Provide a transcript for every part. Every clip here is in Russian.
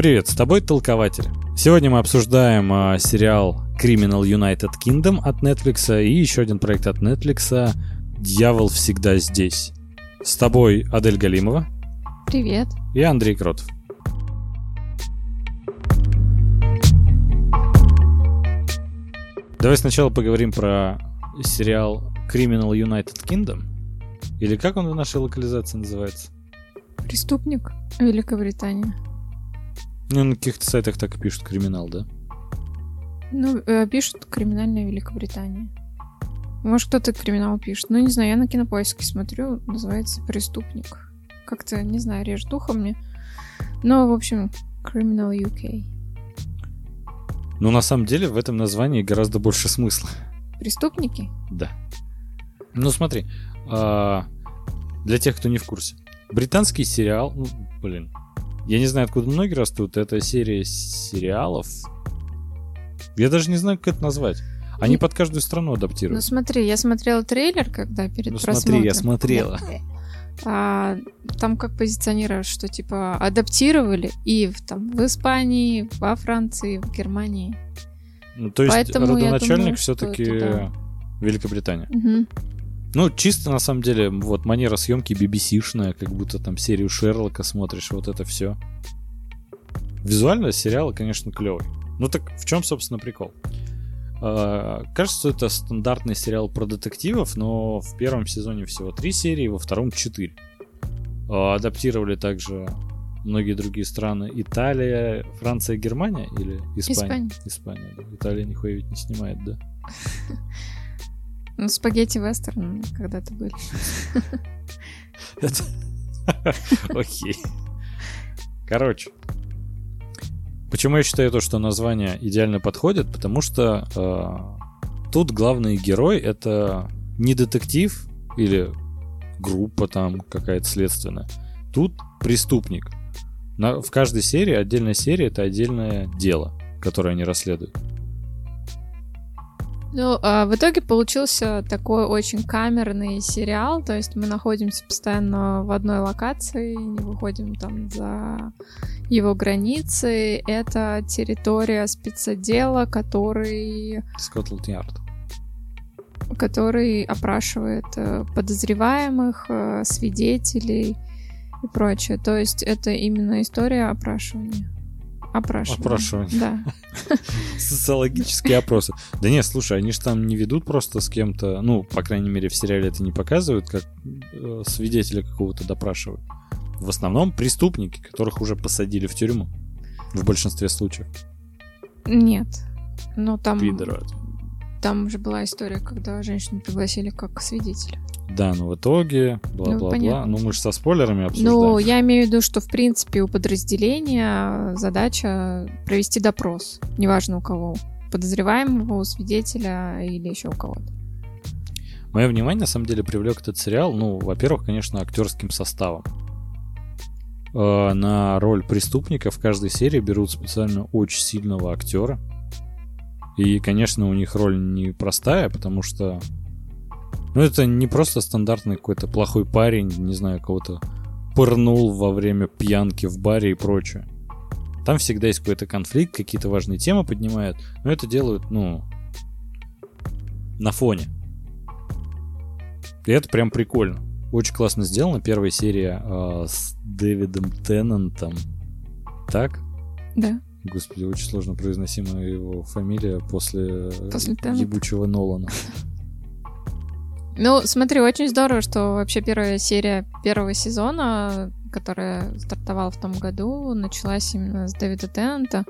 Привет, с тобой Толкователь. Сегодня мы обсуждаем сериал Criminal United Kingdom от Netflix и еще один проект от Netflix «Дьявол всегда здесь». С тобой Адель Галимова. Привет. И Андрей Кротов. Давай сначала поговорим про сериал Criminal United Kingdom. Или как он в нашей локализации называется? Преступник Великобритания. Ну, на каких-то сайтах так и пишут криминал, да? Ну, пишут криминальная Великобритания. Может, кто-то криминал пишет. Ну, не знаю, я на Кинопоиске смотрю, называется «Преступник». Как-то, не знаю, режет ухо мне. Но, в общем, Criminal UK. Но на самом деле в этом названии гораздо больше смысла. Преступники? Да. Ну, смотри, для тех, кто не в курсе. Британский сериал, я не знаю, откуда ноги растут, это серия сериалов. Я даже не знаю, как это назвать. Они под каждую страну адаптируют. Ну смотри, я смотрела трейлер, когда перед просмотром. Смотри, я смотрела. Там как позиционируют, что типа адаптировали и в Испании, во Франции, в Германии. Ну, то есть поэтому родоначальник все-таки Великобритания. Угу. Ну, чисто на самом деле, вот манера съемки BBC-шная, как будто там серию Шерлока смотришь, вот это все. Визуально сериал, конечно, клевый. Ну так в чем, собственно, прикол? Кажется, это стандартный сериал про детективов, но в первом сезоне всего 3 серии, во втором 4. Адаптировали также многие другие страны. Италия, Франция, Германия или Испания? Испания, да. Италия нихуя ведь не снимает, да? Ну, спагетти-вестерн когда-то были. Окей. Короче. Почему я считаю то, что название идеально подходит? Потому что тут главный герой — это не детектив или группа там какая-то следственная. Тут преступник. В каждой серии, отдельная серия — это отдельное дело, которое они расследуют. Ну, в итоге получился такой очень камерный сериал, то есть мы находимся постоянно в одной локации, не выходим там за его границы. Это территория спецотдела, который Скотланд-Ярд. Который опрашивает подозреваемых, свидетелей и прочее. То есть это именно история опрашивания. Опрашивание. Да. Социологические опросы. Да нет, слушай, они же там не ведут просто с кем-то, ну, по крайней мере, в сериале это не показывают, как свидетеля какого-то допрашивают. В основном преступники, которых уже посадили в тюрьму. В большинстве случаев. Нет. Ну, там... Пидоры. Там же была история, когда женщину пригласили как свидетеля. Да, но в итоге, бла-бла-бла. Ну, мы же со спойлерами обсуждаем. Ну, я имею в виду, что, в принципе, у подразделения задача провести допрос. Неважно у кого. Подозреваемого, у свидетеля или еще у кого-то. Мое внимание, на самом деле, привлек этот сериал, ну, во-первых, конечно, актерским составом. На роль преступника в каждой серии берут специально очень сильного актера. И, конечно, у них роль непростая, потому что... Ну, это не просто стандартный какой-то плохой парень, не знаю, кого-то пырнул во время пьянки в баре и прочее. Там всегда есть какой-то конфликт, какие-то важные темы поднимают, но это делают, ну, на фоне. И это прям прикольно. Очень классно сделано. Первая серия с Дэвидом Теннантом. Так? Да. Господи, очень сложно произносимая его фамилия после ебучего Нолана. Ну, смотри, очень здорово, что вообще первая серия первого сезона, которая стартовала в том году, началась именно с Дэвида Теннанта.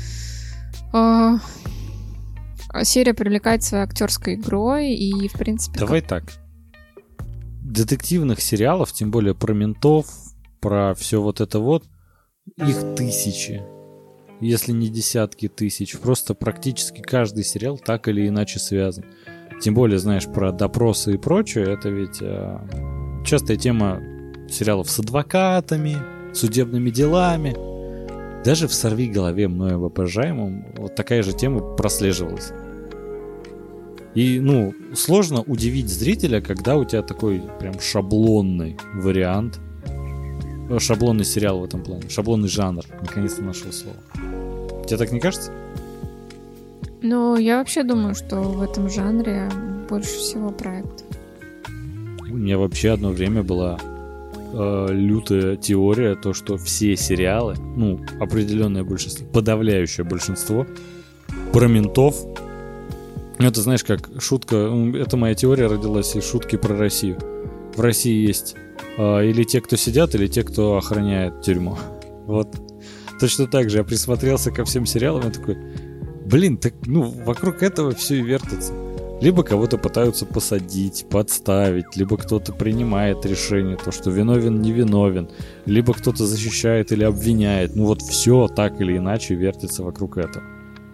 Серия привлекает своей актерской игрой и, в принципе... Давай так. Детективных сериалов, тем более про ментов, про все вот это вот, их тысячи. Если не десятки тысяч. Просто практически каждый сериал так или иначе связан. Тем более, знаешь, про допросы и прочее, это ведь частая тема сериалов с адвокатами, судебными делами. Даже в «Сорвиголове» мною обожаемом вот такая же тема прослеживалась. И, ну, сложно удивить зрителя, когда у тебя такой прям шаблонный вариант шаблонный сериал в этом плане. Шаблонный жанр. Наконец-то нашел слово. Тебе так не кажется? Ну, я вообще думаю, что в этом жанре больше всего проектов. У меня вообще одно время была лютая теория, то, что все сериалы, ну, определенное большинство, подавляющее большинство, про ментов. Ну, это, знаешь, как шутка, это моя теория родилась из шутки про Россию. В России есть или те, кто сидят, или те, кто охраняет тюрьму. Вот. Точно так же я присмотрелся ко всем сериалам и такой, блин, так, ну, вокруг этого все и вертится. Либо кого-то пытаются посадить, подставить, либо кто-то принимает решение, то, что виновен, не виновен, либо кто-то защищает или обвиняет. Ну вот все так или иначе вертится вокруг этого.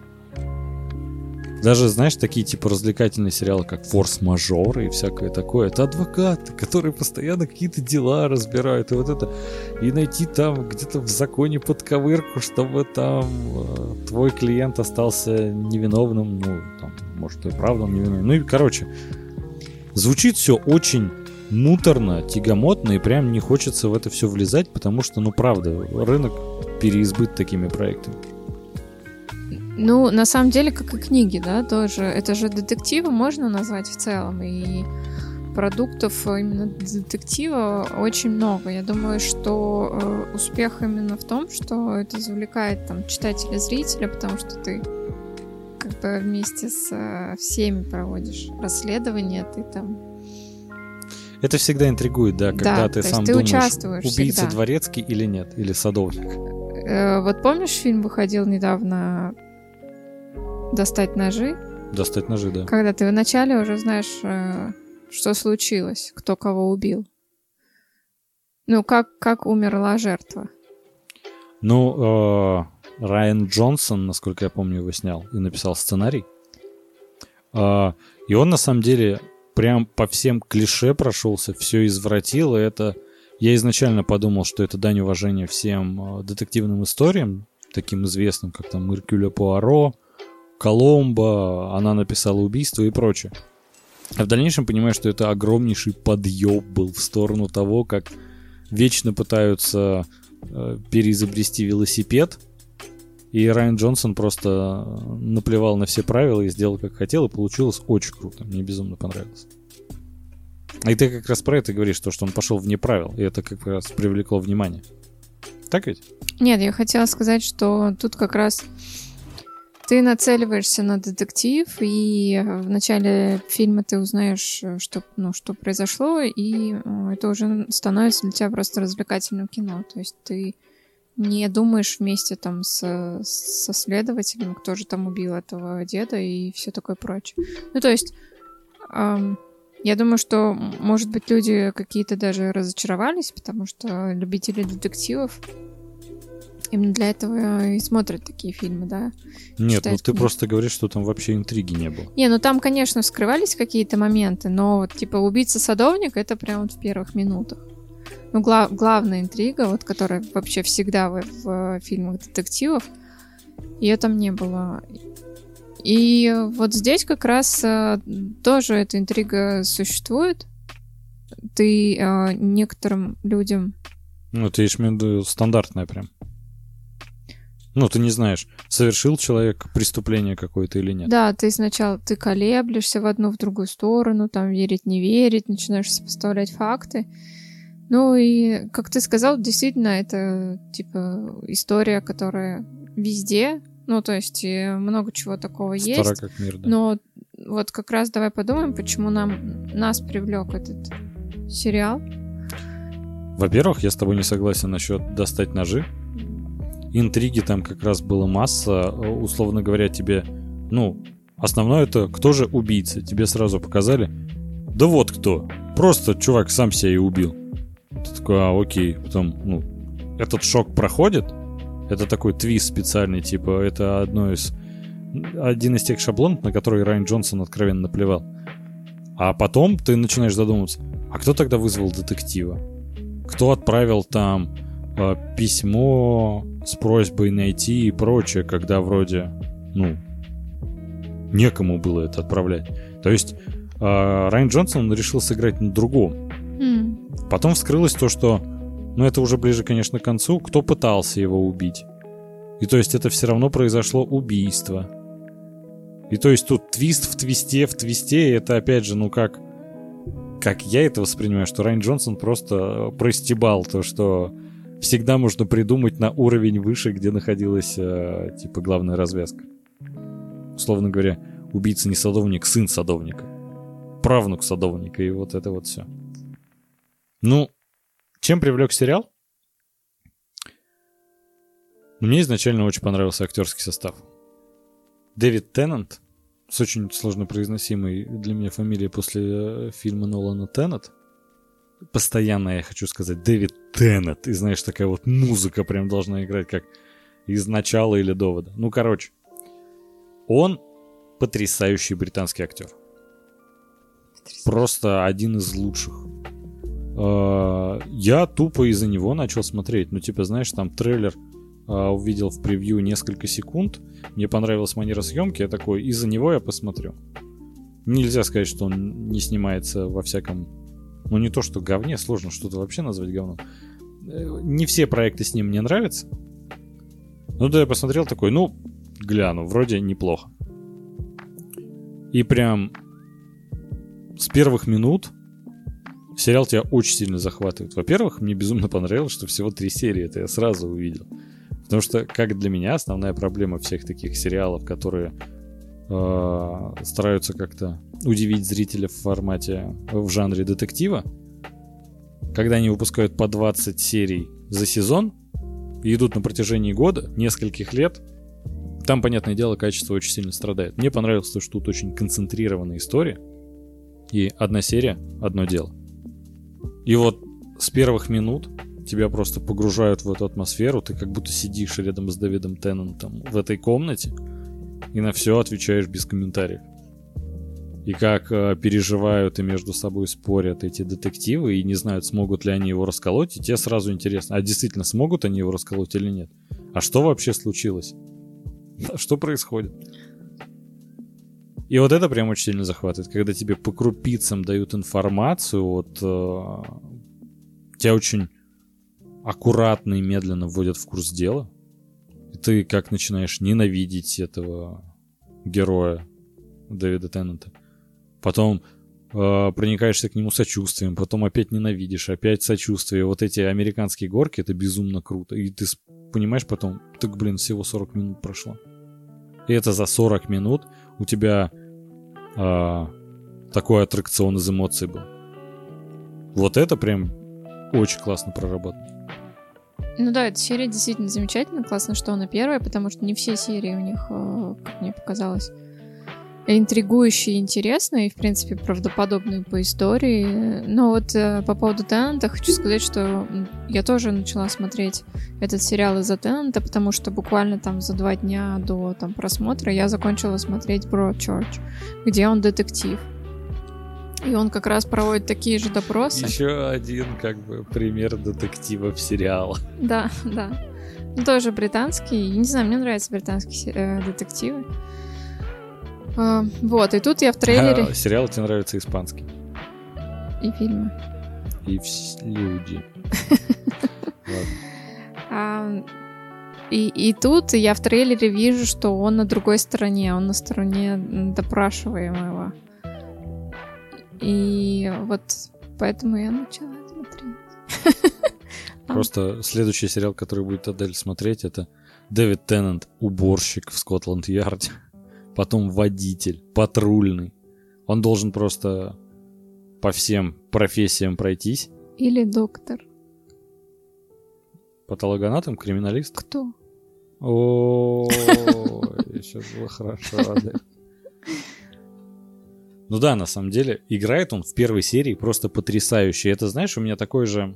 Даже, знаешь, такие типа развлекательные сериалы, как «Форс-мажоры» и всякое такое. Это адвокаты, которые постоянно какие-то дела разбирают. И вот это... И найти там где-то в законе подковырку, чтобы там твой клиент остался невиновным. Ну, там, может, и правда он невиновен. Ну и, короче, звучит все очень муторно, тягомотно, и прям не хочется в это все влезать, потому что, ну, правда, рынок переизбыт такими проектами. Ну, на самом деле, как и книги, да, тоже. Это же детективы можно назвать в целом, и продуктов именно детектива очень много. Я думаю, что успех именно в том, что это завлекает там читателя, зрителя, потому что ты как бы вместе с всеми проводишь расследование, ты там... Это всегда интригует, да, когда да, ты сам думаешь, убийца всегда. Дворецкий или нет, или садовник. Вот помнишь, фильм выходил недавно «Достать ножи»? «Достать ножи», да. Когда ты вначале уже знаешь, что случилось, кто кого убил. Ну, как умерла жертва. Ну, Райан Джонсон, насколько я помню, его снял и написал сценарий. И он, на самом деле, прям по всем клише прошелся, все извратил, и это... Я изначально подумал, что это дань уважения всем детективным историям, таким известным, как там Эркюля Пуаро, Коломбо, она написала убийство и прочее. А в дальнейшем понимаю, что это огромнейший подъеб был в сторону того, как вечно пытаются переизобрести велосипед, и Райан Джонсон просто наплевал на все правила и сделал как хотел, и получилось очень круто. Мне безумно понравилось. И ты как раз про это говоришь, то, что он пошел вне правил, и это как раз привлекло внимание. Так ведь? Нет, я хотела сказать, что тут как раз ты нацеливаешься на детектив, и в начале фильма ты узнаешь, что произошло, и это уже становится для тебя просто развлекательным кино. То есть ты не думаешь вместе там со следователем, кто же там убил этого деда и все такое прочее. Ну, то есть... Я думаю, что, может быть, люди какие-то даже разочаровались, потому что любители детективов именно для этого и смотрят такие фильмы, да? Нет, читают ну ты книги. просто говоришь, что там вообще интриги не было. Не, ну там, конечно, вскрывались какие-то моменты, но вот типа убийца-садовник — это прям вот в первых минутах. Ну, главная интрига, вот которая вообще всегда в фильмах детективов, ее там не было. И вот здесь как раз тоже эта интрига существует. Ты некоторым людям... Ну, ты имеешь в виду стандартное прям. Ну, ты не знаешь, совершил человек преступление какое-то или нет. Да, ты сначала ты колеблешься в одну, в другую сторону, там верить, не верить, начинаешь сопоставлять факты. Ну и, как ты сказал, действительно, это типа история, которая везде... Ну, то есть много чего такого Стара есть. как мир, да. Но вот как раз давай подумаем, почему нас привлек этот сериал. Во-первых, я с тобой не согласен насчет достать ножи. Интриги там как раз было масса. Условно говоря, тебе... Ну, основное это кто же убийца. Тебе сразу показали. Да вот кто. Просто чувак сам себя и убил. Ты такой, окей. Потом, ну, этот шок проходит. Это такой твист специальный, типа, это один из тех шаблонов, на которые Райан Джонсон откровенно наплевал. А потом ты начинаешь задумываться, а кто тогда вызвал детектива? Кто отправил там письмо с просьбой найти и прочее, когда вроде, ну, некому было это отправлять. То есть Райан Джонсон решил сыграть на другом. Потом вскрылось то, что но это уже ближе, конечно, к концу, кто пытался его убить. И то есть это все равно произошло убийство. И то есть тут твист в твисте, и это опять же, ну как я это воспринимаю, что Райан Джонсон просто простебал то, что всегда можно придумать на уровень выше, где находилась, типа, главная развязка. Условно говоря, убийца не садовник, сын садовника. Правнук садовника, и вот это вот все. Ну, чем привлек сериал? Мне изначально очень понравился актерский состав. Дэвид Теннант, с очень сложно произносимой для меня фамилией после фильма Нолана Теннет. Постоянно я хочу сказать Дэвид Теннет. И знаешь, такая вот музыка прям должна играть, как из начала или довода. Ну, короче. Он потрясающий британский актер. Просто один из лучших. Я тупо из-за него начал смотреть. Ну, типа, знаешь, там трейлер увидел в превью несколько секунд. Мне понравилась манера съемки. Я такой, из-за него я посмотрю. Нельзя сказать, что он не снимается во всяком... Ну, не то, что говне. Сложно что-то вообще назвать говном. Не все проекты с ним мне нравятся. Ну, да, я посмотрел такой, ну, гляну. Вроде неплохо. И прям с первых минут сериал тебя очень сильно захватывает. Во-первых, мне безумно понравилось, что всего 3 серии. Это я сразу увидел. Потому что, как для меня, основная проблема всех таких сериалов, которые стараются как-то удивить зрителя в жанре детектива, когда они выпускают по 20 серий за сезон и идут на протяжении года, нескольких лет, там, понятное дело, качество очень сильно страдает. Мне понравилось то, что тут очень концентрированная история, и одна серия, одно дело. И вот с первых минут тебя просто погружают в эту атмосферу, ты как будто сидишь рядом с Дэвидом Теннантом в этой комнате и на все отвечаешь без комментариев. И как переживают и между собой спорят эти детективы и не знают, смогут ли они его расколоть, и тебе сразу интересно, а действительно смогут они его расколоть или нет? А что вообще случилось? Что происходит? И вот это прям очень сильно захватывает, когда тебе по крупицам дают информацию, вот тебя очень аккуратно и медленно вводят в курс дела, и ты как начинаешь ненавидеть этого героя Дэвида Теннанта. Потом проникаешься к нему сочувствием, потом опять ненавидишь, опять сочувствие. Вот эти американские горки, это безумно круто. И ты понимаешь потом, так, блин, всего 40 минут прошло. И это за 40 минут у тебя такой аттракцион из эмоций был. Вот это прям очень классно проработано. Ну да, эта серия действительно замечательная. Классно, что она первая, потому что не все серии у них, как мне показалось, интригующие и интересные, и, в принципе, правдоподобные по истории. Но вот по поводу Теннанта хочу сказать, что я тоже начала смотреть этот сериал из-за Теннанта, потому что буквально там за 2 дня до там просмотра я закончила смотреть Broadchurch, где он детектив. И он как раз проводит такие же допросы. Еще один, как бы, пример детектива в сериале. Да, да. Ну, тоже британский. Не знаю, мне нравятся британские детективы. Вот, и тут я в трейлере... Сериалы тебе нравятся испанский. И фильмы. И люди. И тут я в трейлере вижу, что он на другой стороне. Он на стороне допрашиваемого. И вот поэтому я начала смотреть. Просто следующий сериал, который будет Адель смотреть, это Дэвид Теннант, уборщик в Скотланд-Ярде. Потом водитель, патрульный. Он должен просто по всем профессиям пройтись. Или доктор. Патологоанатом, криминалист? Кто? О, сейчас было хорошо, Адель. Ну да, на самом деле, играет он в первой серии просто потрясающе. Это, знаешь, у меня такой же...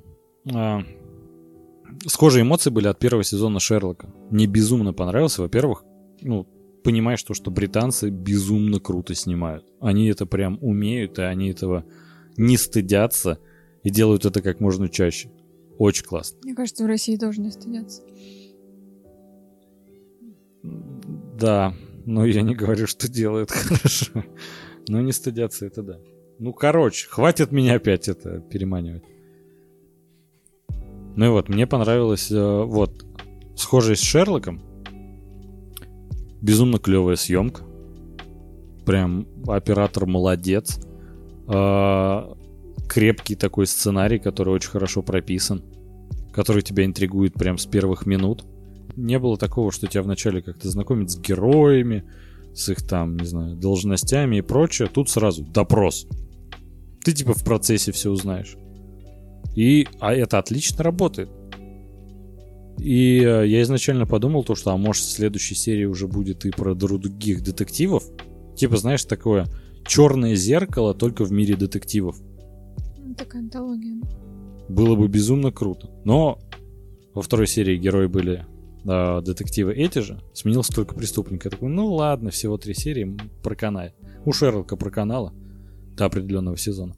схожие эмоции были от первого сезона Шерлока. Мне безумно понравился. Во-первых, ну, понимаешь то, что британцы безумно круто снимают. Они это прям умеют, и они этого не стыдятся и делают это как можно чаще. Очень классно. Мне кажется, в России тоже не стыдятся. Да, но я не говорю, что делают хорошо. Но не стыдятся, это да. Ну, короче, хватит меня опять это переманивать. Ну и вот, мне понравилось, вот, схожесть с Шерлоком. Безумно клевая съемка. Прям оператор молодец. Крепкий такой сценарий, который очень хорошо прописан, который тебя интригует прям с первых минут. Не было такого, что тебя вначале как-то знакомят с героями, с их там, не знаю, должностями и прочее. Тут сразу допрос. Ты типа в процессе все узнаешь. А это отлично работает. И я изначально подумал то, что, а может, в следующей серии уже будет и про других детективов. Типа, знаешь, такое черное зеркало только в мире детективов. Такая антология. Было бы безумно круто. Но во второй серии герои были детективы эти же. Сменился только преступник. Я такой, ну ладно, всего 3 серии проканает. У Шерлока проканало до определенного сезона.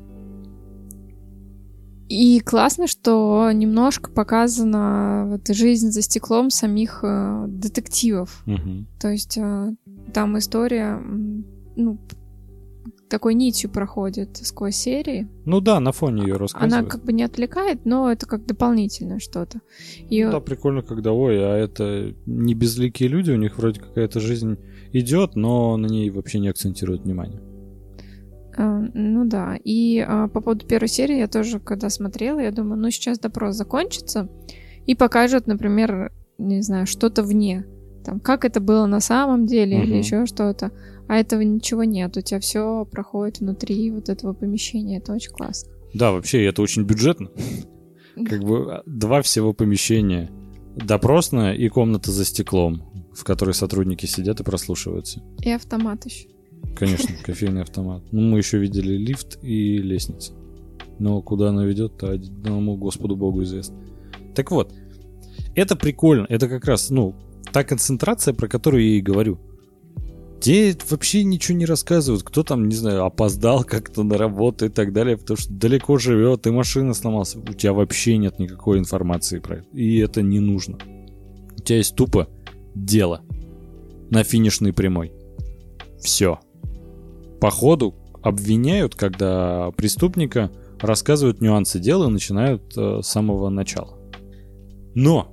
И классно, что немножко показана вот жизнь за стеклом самих детективов. Угу. То есть там история, ну, такой нитью проходит сквозь серии. Ну да, на фоне ее рассказывают. Она как бы не отвлекает, но это как дополнительное что-то. Ну да, прикольно, когда, а это не безликие люди, у них вроде какая-то жизнь идет, но на ней вообще не акцентируют внимание. Ну да, и по поводу первой серии я тоже, когда смотрела, я думаю, ну сейчас допрос закончится и покажут, например, не знаю, что-то вне. Там, как это было на самом деле или еще что-то. А этого ничего нет. У тебя все проходит внутри вот этого помещения. Это очень классно. Да, вообще это очень бюджетно. Как бы 2 всего помещения. Допросная и комната за стеклом, в которой сотрудники сидят и прослушиваются. И автомат еще. Конечно, кофейный автомат. Ну, мы еще видели лифт и лестницу. Но куда она ведет-то, одному Господу Богу известно. Так вот, это прикольно. Это как раз, та концентрация, про которую я и говорю. Те вообще ничего не рассказывают. Кто там, не знаю, опоздал как-то на работу и так далее, потому что далеко живет, и машина сломалась. У тебя вообще нет никакой информации про это. И это не нужно. У тебя есть тупо дело на финишной прямой. Все. По ходу обвиняют, когда преступника рассказывают нюансы дела и начинают с самого начала. Но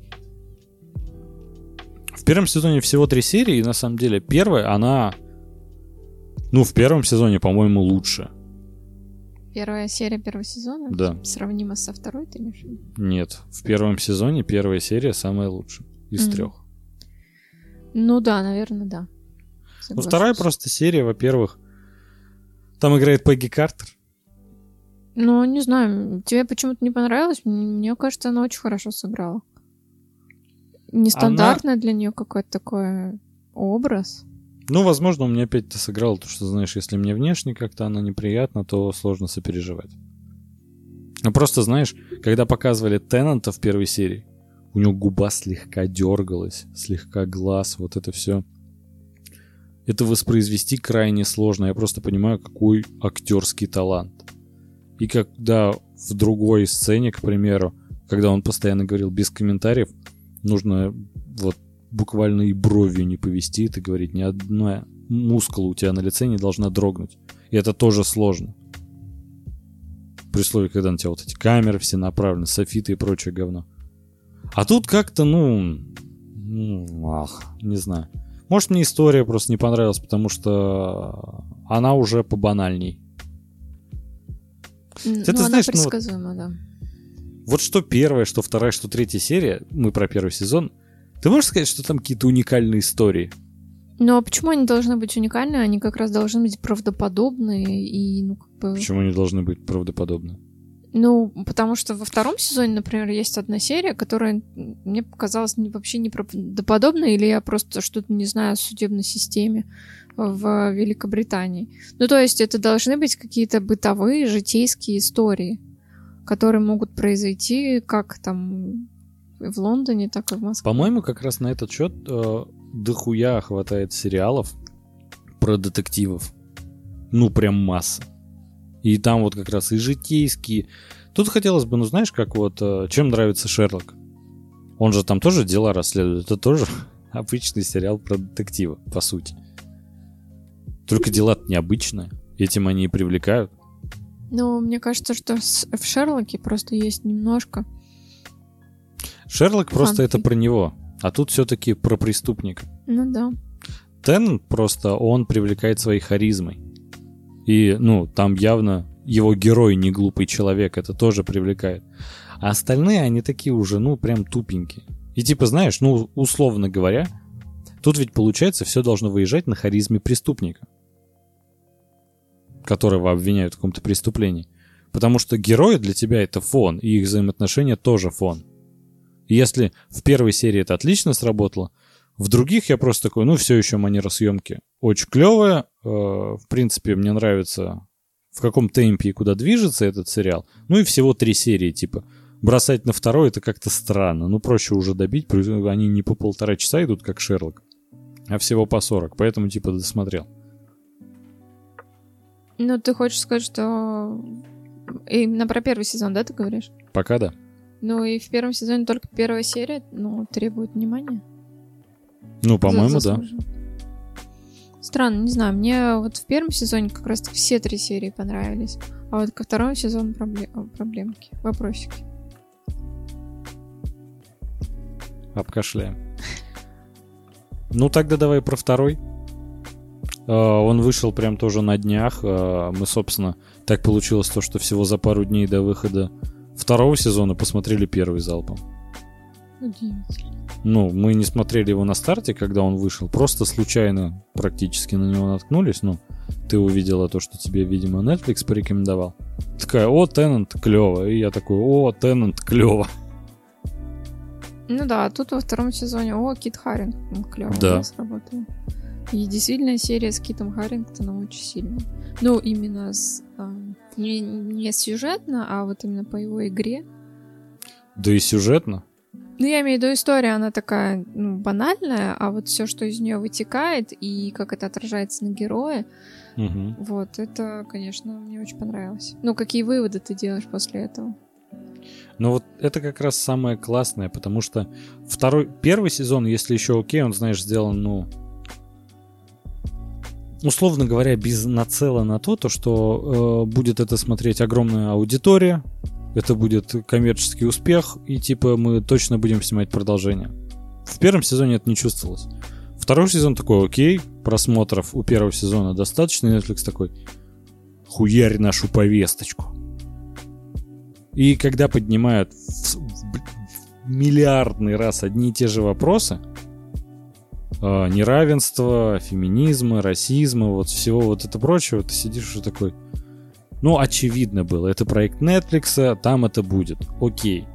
в первом сезоне всего 3 серии, и на самом деле первая, она, в первом сезоне, по-моему, лучше. Первая серия первого сезона? Да. Сравнима со второй, ты имеешь в виду? Нет, в первом сезоне первая серия самая лучшая из 3. Ну да, наверное, да. Вторая просто серия, во-первых, там играет Пегги Картер. Ну, не знаю, тебе почему-то не понравилось? Мне кажется, она очень хорошо сыграла. Нестандартный для нее какой-то такой образ. Возможно, у меня опять-то сыграло то, что, знаешь, если мне внешне как-то она неприятна, то сложно сопереживать. Просто, знаешь, когда показывали Теннанта в первой серии, у него губа слегка дергалась, слегка глаз, вот это все. Это воспроизвести крайне сложно. Я просто понимаю, какой актерский талант. И когда в другой сцене, к примеру, когда он постоянно говорил без комментариев, нужно буквально и бровью не повести, и говорить, ни одна мускула у тебя на лице не должна дрогнуть. И это тоже сложно. При условии, когда на тебя вот эти камеры все направлены, софиты и прочее говно. А тут как-то, не знаю. Может, мне история просто не понравилась, потому что она уже побанальней. Она предсказуема, да. Вот что первая, что вторая, что третья серия, мы про первый сезон, ты можешь сказать, что там какие-то уникальные истории? Ну, а почему они должны быть уникальны? Они как раз должны быть правдоподобные и, Почему они должны быть правдоподобны? Потому что во втором сезоне, например, есть одна серия, которая мне показалась вообще неправдоподобной, или я просто что-то не знаю о судебной системе в Великобритании. То есть это должны быть какие-то бытовые, житейские истории, которые могут произойти как там в Лондоне, так и в Москве. По-моему, как раз на этот счет дохуя хватает сериалов про детективов. Прям масса. И там вот как раз и житейские. Тут хотелось бы, знаешь, как чем нравится Шерлок? Он же там тоже дела расследует. Это тоже обычный сериал про детектива, по сути. Только дела-то необычные. Этим они и привлекают. Мне кажется, что в Шерлоке просто есть немножко Шерлок просто Фанфик. это про него, а тут все-таки про преступника. Ну да. Теннант просто, он привлекает своей харизмой. И, там явно его герой не глупый человек, это тоже привлекает. А остальные, они такие уже, прям тупенькие. И типа, знаешь, условно говоря, тут ведь получается все должно выезжать на харизме преступника, которого обвиняют в каком-то преступлении. Потому что герои для тебя это фон, и их взаимоотношения тоже фон. И если в первой серии это отлично сработало, в других я просто такой, все еще манера съемки очень клевая. В принципе, мне нравится, в каком темпе и куда движется этот сериал. И всего 3 серии, типа. Бросать на второй это как-то странно. Проще уже добить. Они не по 1,5 часа идут, как Шерлок, а всего по 40. Поэтому, типа, досмотрел. Ты хочешь сказать, что именно про первый сезон, да, ты говоришь? Пока да. И в первом сезоне только первая серия, требует внимания. По-моему, да. Странно, не знаю. Мне вот в первом сезоне как раз все 3 серии понравились. А вот ко второму сезону проблемки, вопросики. Обкашляем. Тогда давай про второй. Он вышел прям тоже на днях. Мы, собственно, так получилось то, что всего за пару дней до выхода второго сезона посмотрели первый залпом. Удивительно. Мы не смотрели его на старте, когда он вышел. Просто случайно практически на него наткнулись. Ты увидела то, что тебе, видимо, Netflix порекомендовал. Такая, Теннант, клево. И я такой, Теннант, клево. Да, тут во втором сезоне, Кит Харингтон, клево, да, сработал. И действительно серия с Китом Харингтоном очень сильная. Именно не сюжетно, а вот именно по его игре. Да и сюжетно. Я имею в виду, история, она такая, банальная, а вот все, что из нее вытекает, и как это отражается на герое, вот, это, конечно, мне очень понравилось. Какие выводы ты делаешь после этого? Вот это как раз самое классное, потому что первый сезон, если еще окей, он, знаешь, сделан, условно говоря, без нацела на то, что будет это смотреть огромная аудитория, это будет коммерческий успех, и типа мы точно будем снимать продолжение. В первом сезоне это не чувствовалось. Второй сезон такой, окей, просмотров у первого сезона достаточно, и Netflix такой, хуярь нашу повесточку. И когда поднимают в миллиардный раз одни и те же вопросы, неравенства, феминизма, расизма, вот всего вот это прочего, ты сидишь уже такой, очевидно было, это проект Netflix, там это будет, окей.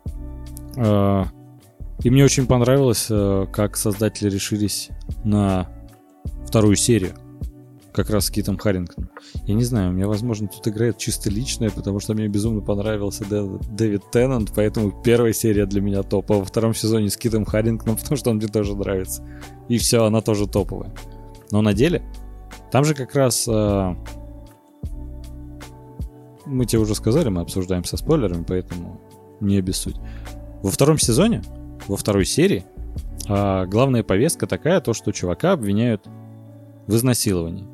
И мне очень понравилось, как создатели решились на вторую серию, как раз с Китом Харингтоном. Я не знаю, у меня, возможно, тут играет чисто личное, потому что мне безумно понравился Дэвид Теннант, поэтому первая серия для меня топ, а во втором сезоне с Китом Харингтоном, потому что он мне тоже нравится. И все, она тоже топовая. Но на деле, там же как раз... мы тебе уже сказали, мы обсуждаем со спойлерами, поэтому не обессудь. Во втором сезоне, во второй серии, главная повестка такая, то, что чувака обвиняют в изнасиловании.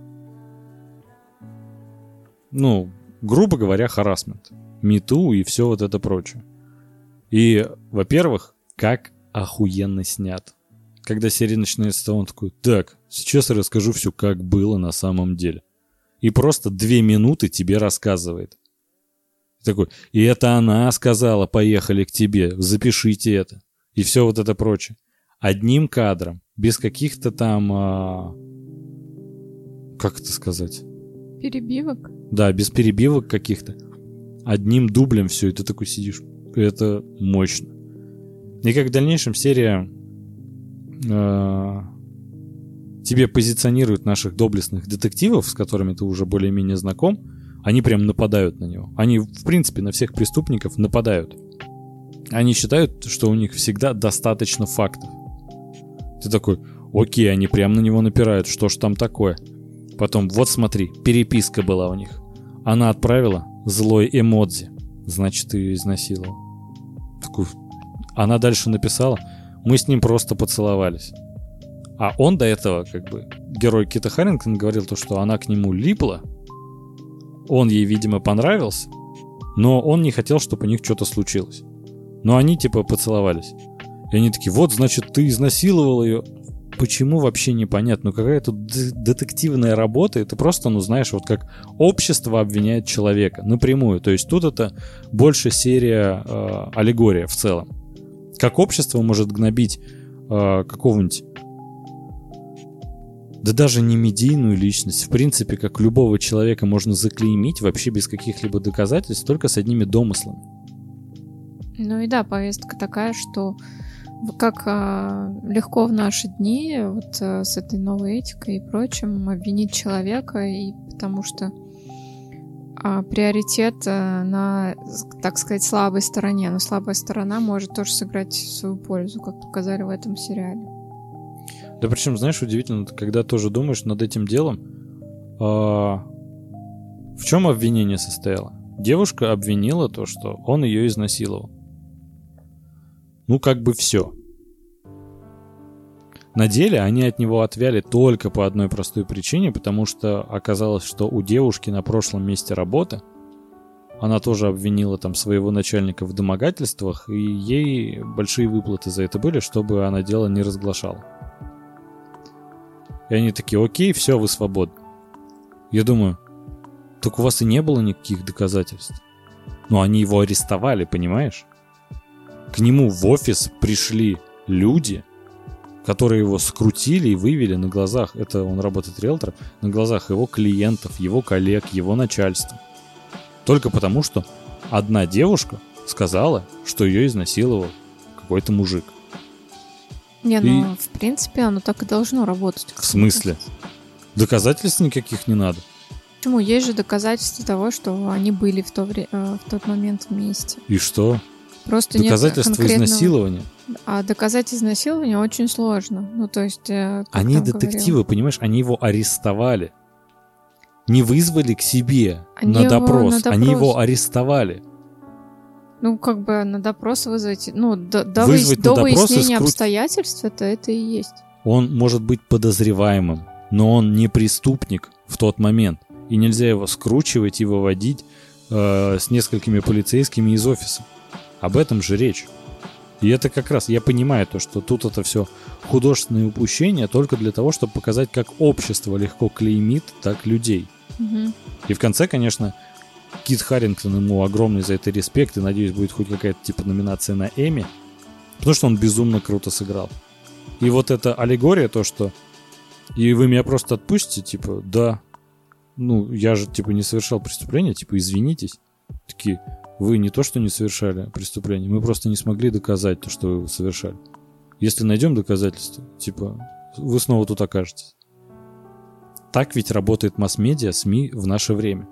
Грубо говоря, харассмент. Me-too и все вот это прочее. И, во-первых, как охуенно снят. Когда серия начинается с того, он такой, так, сейчас я расскажу все, как было на самом деле. И просто 2 минуты тебе рассказывает. Такой, и это она сказала, поехали к тебе, запишите это. И все вот это прочее. Одним кадром, без каких-то там... как это сказать? Перебивок? Да, без перебивок каких-то. Одним дублем все, и ты такой сидишь. Это мощно. И как в дальнейшем серия тебе позиционирует наших доблестных детективов, с которыми ты уже более-менее знаком, они прям нападают на него. Они, в принципе, на всех преступников нападают. Они считают, что у них всегда достаточно фактов. Ты такой, окей, они прям на него напирают, что ж там такое? Потом, вот смотри, переписка была у них. Она отправила злой эмодзи, значит, ты ее изнасиловал. Такой, она дальше написала, мы с ним просто поцеловались. А он до этого, герой Кита Харингтона говорил то, что она к нему липла, он ей, видимо, понравился, но он не хотел, чтобы у них что-то случилось. Но они типа поцеловались. И они такие, вот, значит, ты изнасиловал ее. Почему, вообще непонятно. Ну, какая тут детективная работа, и ты просто, ну, знаешь, вот как общество обвиняет человека напрямую. То есть тут это больше серия аллегория в целом. Как общество может гнобить какого-нибудь, да даже не медийную личность, в принципе, как любого человека можно заклеймить вообще без каких-либо доказательств, только с одними домыслами. Ну и да, повестка такая, что как легко в наши дни вот с этой новой этикой и прочим обвинить человека, и потому что приоритет на, так сказать, слабой стороне. Но слабая сторона может тоже сыграть в свою пользу, как показали в этом сериале. Да причем, знаешь, удивительно, ты когда тоже думаешь над этим делом, в чем обвинение состояло? Девушка обвинила то, что он ее изнасиловал. Ну, как бы все. На деле они от него отвяли только по одной простой причине, потому что оказалось, что у девушки на прошлом месте работы она тоже обвинила там своего начальника в домогательствах, и ей большие выплаты за это были, чтобы она дело не разглашала. И они такие, окей, все, вы свободны. Я думаю, так у вас и не было никаких доказательств. Но они его арестовали, понимаешь? К нему в офис пришли люди, которые его скрутили и вывели на глазах, это он работает риэлтором, на глазах его клиентов, его коллег, его начальства. Только потому, что одна девушка сказала, что ее изнасиловал какой-то мужик. Не, ну, в принципе, оно так и должно работать. В смысле? Доказательств никаких не надо. Почему? Есть же доказательства того, что они были в тот момент вместе. И что? Просто доказательства изнасилования. А доказать изнасилование очень сложно. Ну, то есть... Они детективы, понимаешь, они его арестовали. Не вызвали к себе на допрос. Они его арестовали. Ну, как бы на допрос вызвать... Ну, до выяснения обстоятельств это и есть. Он может быть подозреваемым, но он не преступник в тот момент. И нельзя его скручивать и выводить с несколькими полицейскими из офиса. Об этом же речь. И это как раз, я понимаю то, что тут это все художественные упущения только для того, чтобы показать, как общество легко клеймит так людей. Угу. И в конце, конечно, Кит Харингтон, ему огромный за это респект, и, надеюсь, будет хоть какая-то типа номинация на Эмми, потому что он безумно круто сыграл. И вот эта аллегория, то, что и вы меня просто отпустите, типа, да, ну, я же, типа, не совершал преступления, типа, извинитесь. Такие, вы не то, что не совершали преступление, мы просто не смогли доказать то, что вы совершали. Если найдем доказательства, типа, вы снова тут окажетесь. Так ведь работает масс-медиа, СМИ в наше время.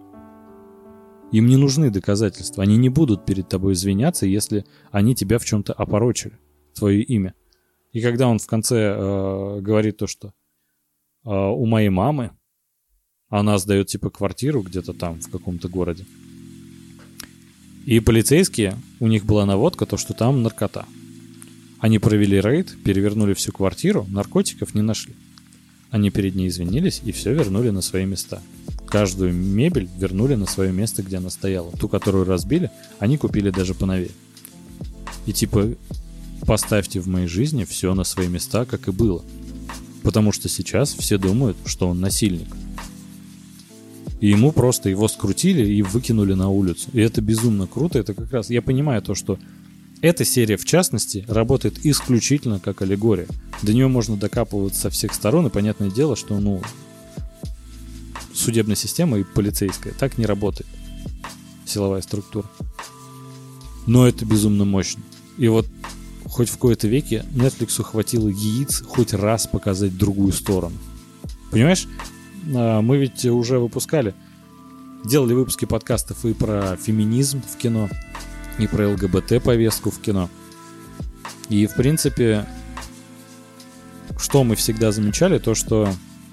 Им не нужны доказательства. Они не будут перед тобой извиняться, если они тебя в чем-то опорочили, твое имя. И когда он в конце говорит то, что у моей мамы, она сдает типа квартиру где-то там, в каком-то городе, и полицейские, у них была наводка, то, что там наркота. Они провели рейд, перевернули всю квартиру, наркотиков не нашли. Они перед ней извинились и все вернули на свои места. Каждую мебель вернули на свое место, где она стояла. Ту, которую разбили, они купили даже поновее. И типа, поставьте в моей жизни все на свои места, как и было. Потому что сейчас все думают, что он насильник. И ему просто его скрутили и выкинули на улицу. И это безумно круто. Это как раз, я понимаю то, что эта серия, в частности, работает исключительно как аллегория. До нее можно докапываться со всех сторон, и понятное дело, что, ну, судебная система и полицейская так не работает. Силовая структура. Но это безумно мощно. И вот хоть в кои-то веке Netflix хватило яиц хоть раз показать другую сторону. Понимаешь? Мы ведь уже выпускали, делали выпуски подкастов и про феминизм в кино, и про ЛГБТ-повестку в кино. И, в принципе, что мы всегда замечали, то, что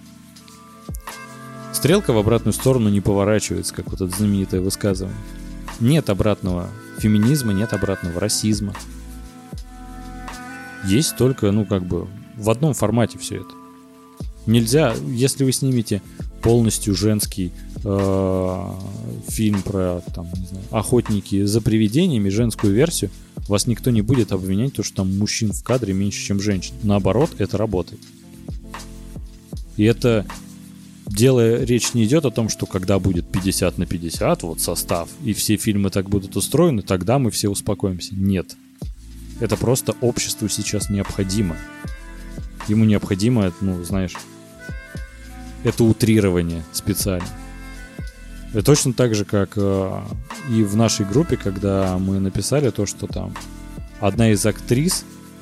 стрелка в обратную сторону не поворачивается, как вот это знаменитое высказывание. Нет обратного феминизма, нет обратного расизма. Есть только, ну, как бы, в одном формате все это. Нельзя, если вы снимете полностью женский фильм про там, не знаю, охотники за привидениями, женскую версию, вас никто не будет обвинять, то, что там мужчин в кадре меньше, чем женщин. Наоборот, это работает. И это речь не идет о том, что когда будет 50/50, вот состав, и все фильмы так будут устроены, тогда мы все успокоимся. Нет. Это просто обществу сейчас необходимо. Ему необходимо, ну, знаешь, это утрирование специально. И точно так же, как и в нашей группе, когда мы написали то, что там одна из актрис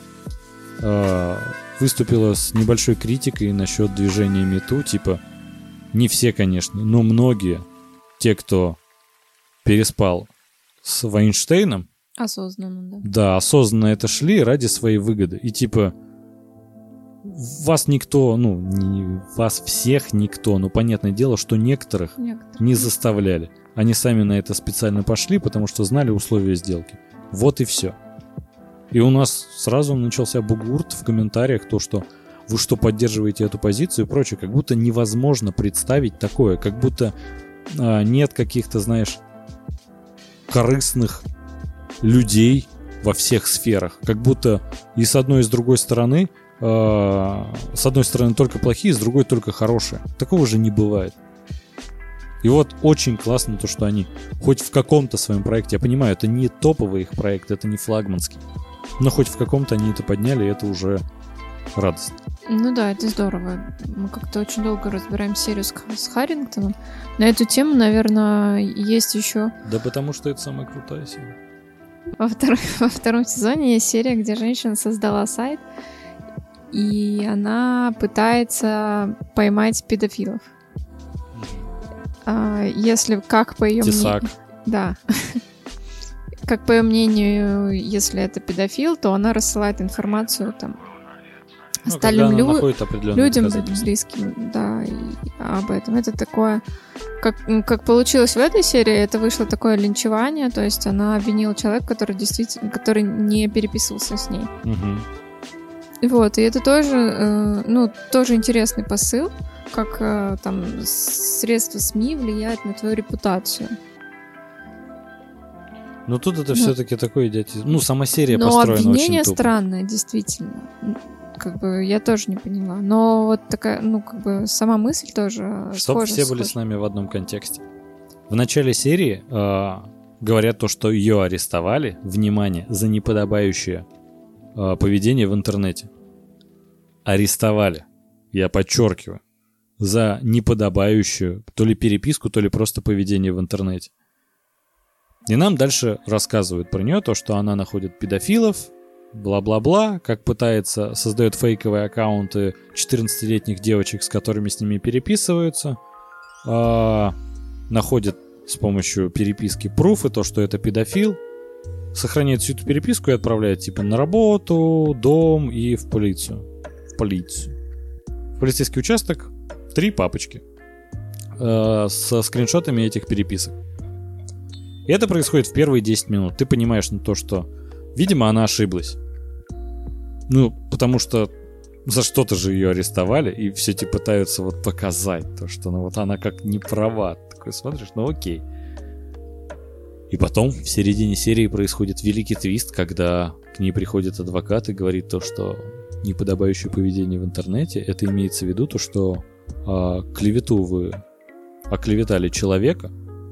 выступила с небольшой критикой насчет движения МeToo, типа, не все, конечно, но многие, те, кто переспал с Вайнштейном, осознанно, да. Да, осознанно это шли ради своей выгоды. И типа вас никто, ну, не вас всех никто, но понятное дело, что некоторых не заставляли. Они сами на это специально пошли, потому что знали условия сделки. Вот и все. И у нас сразу начался бугурт в комментариях, то, что вы что, поддерживаете эту позицию и прочее. Как будто невозможно представить такое. Как будто нет каких-то, знаешь, корыстных людей во всех сферах. Как будто и с одной, и с другой стороны с одной стороны только плохие, с другой только хорошие. Такого же не бывает. И вот очень классно то, что они хоть в каком-то своем проекте, я понимаю, это не топовый их проект, это не флагманский, но хоть в каком-то они это подняли, и это уже радостно. Ну да, это здорово. Мы как-то очень долго разбираем серию с Харрингтоном. На эту тему, наверное, есть еще... Да потому что это самая крутая серия. Во втором сезоне есть серия, где женщина создала сайт, и она пытается поймать педофилов. Если, как по ее мнению... Да. Как по ее мнению, если это педофил, то она рассылает информацию там остальным людям, близким, да, об этом. Это такое... Как получилось в этой серии, это вышло такое линчевание, то есть она обвинила человека, который не переписывался с ней. Вот, и это тоже, тоже интересный посыл, как там средства СМИ влияют на твою репутацию. Но тут это все-таки такой идиотизм. Ну, сама серия построена очень тупо. Но обвинение странное, действительно. Как бы я тоже не поняла. Но вот такая, сама мысль тоже чтобы все были с нами в одном контексте. В начале серии говорят то, что ее арестовали, внимание, за неподобающее поведение в интернете. Арестовали. Я подчеркиваю. За неподобающую то ли переписку, то ли просто поведение в интернете. И нам дальше рассказывают про нее, то, что она находит педофилов, бла-бла-бла, как создает фейковые аккаунты 14-летних девочек, с которыми с ними переписываются, находит с помощью переписки пруфы, то, что это педофил, сохраняет всю эту переписку и отправляет типа на работу, дом и в полицию. В полицейский участок 3 папочки со скриншотами этих переписок. И это происходит в первые 10 минут. Ты понимаешь, то, что, видимо, она ошиблась. Потому что за что-то же ее арестовали, и все пытаются показать то, что она как не права. Такой смотришь, окей. И потом в середине серии происходит великий твист, когда к ней приходит адвокат и говорит то, что неподобающее поведение в интернете, это имеется в виду то, что клевету вы оклеветали человека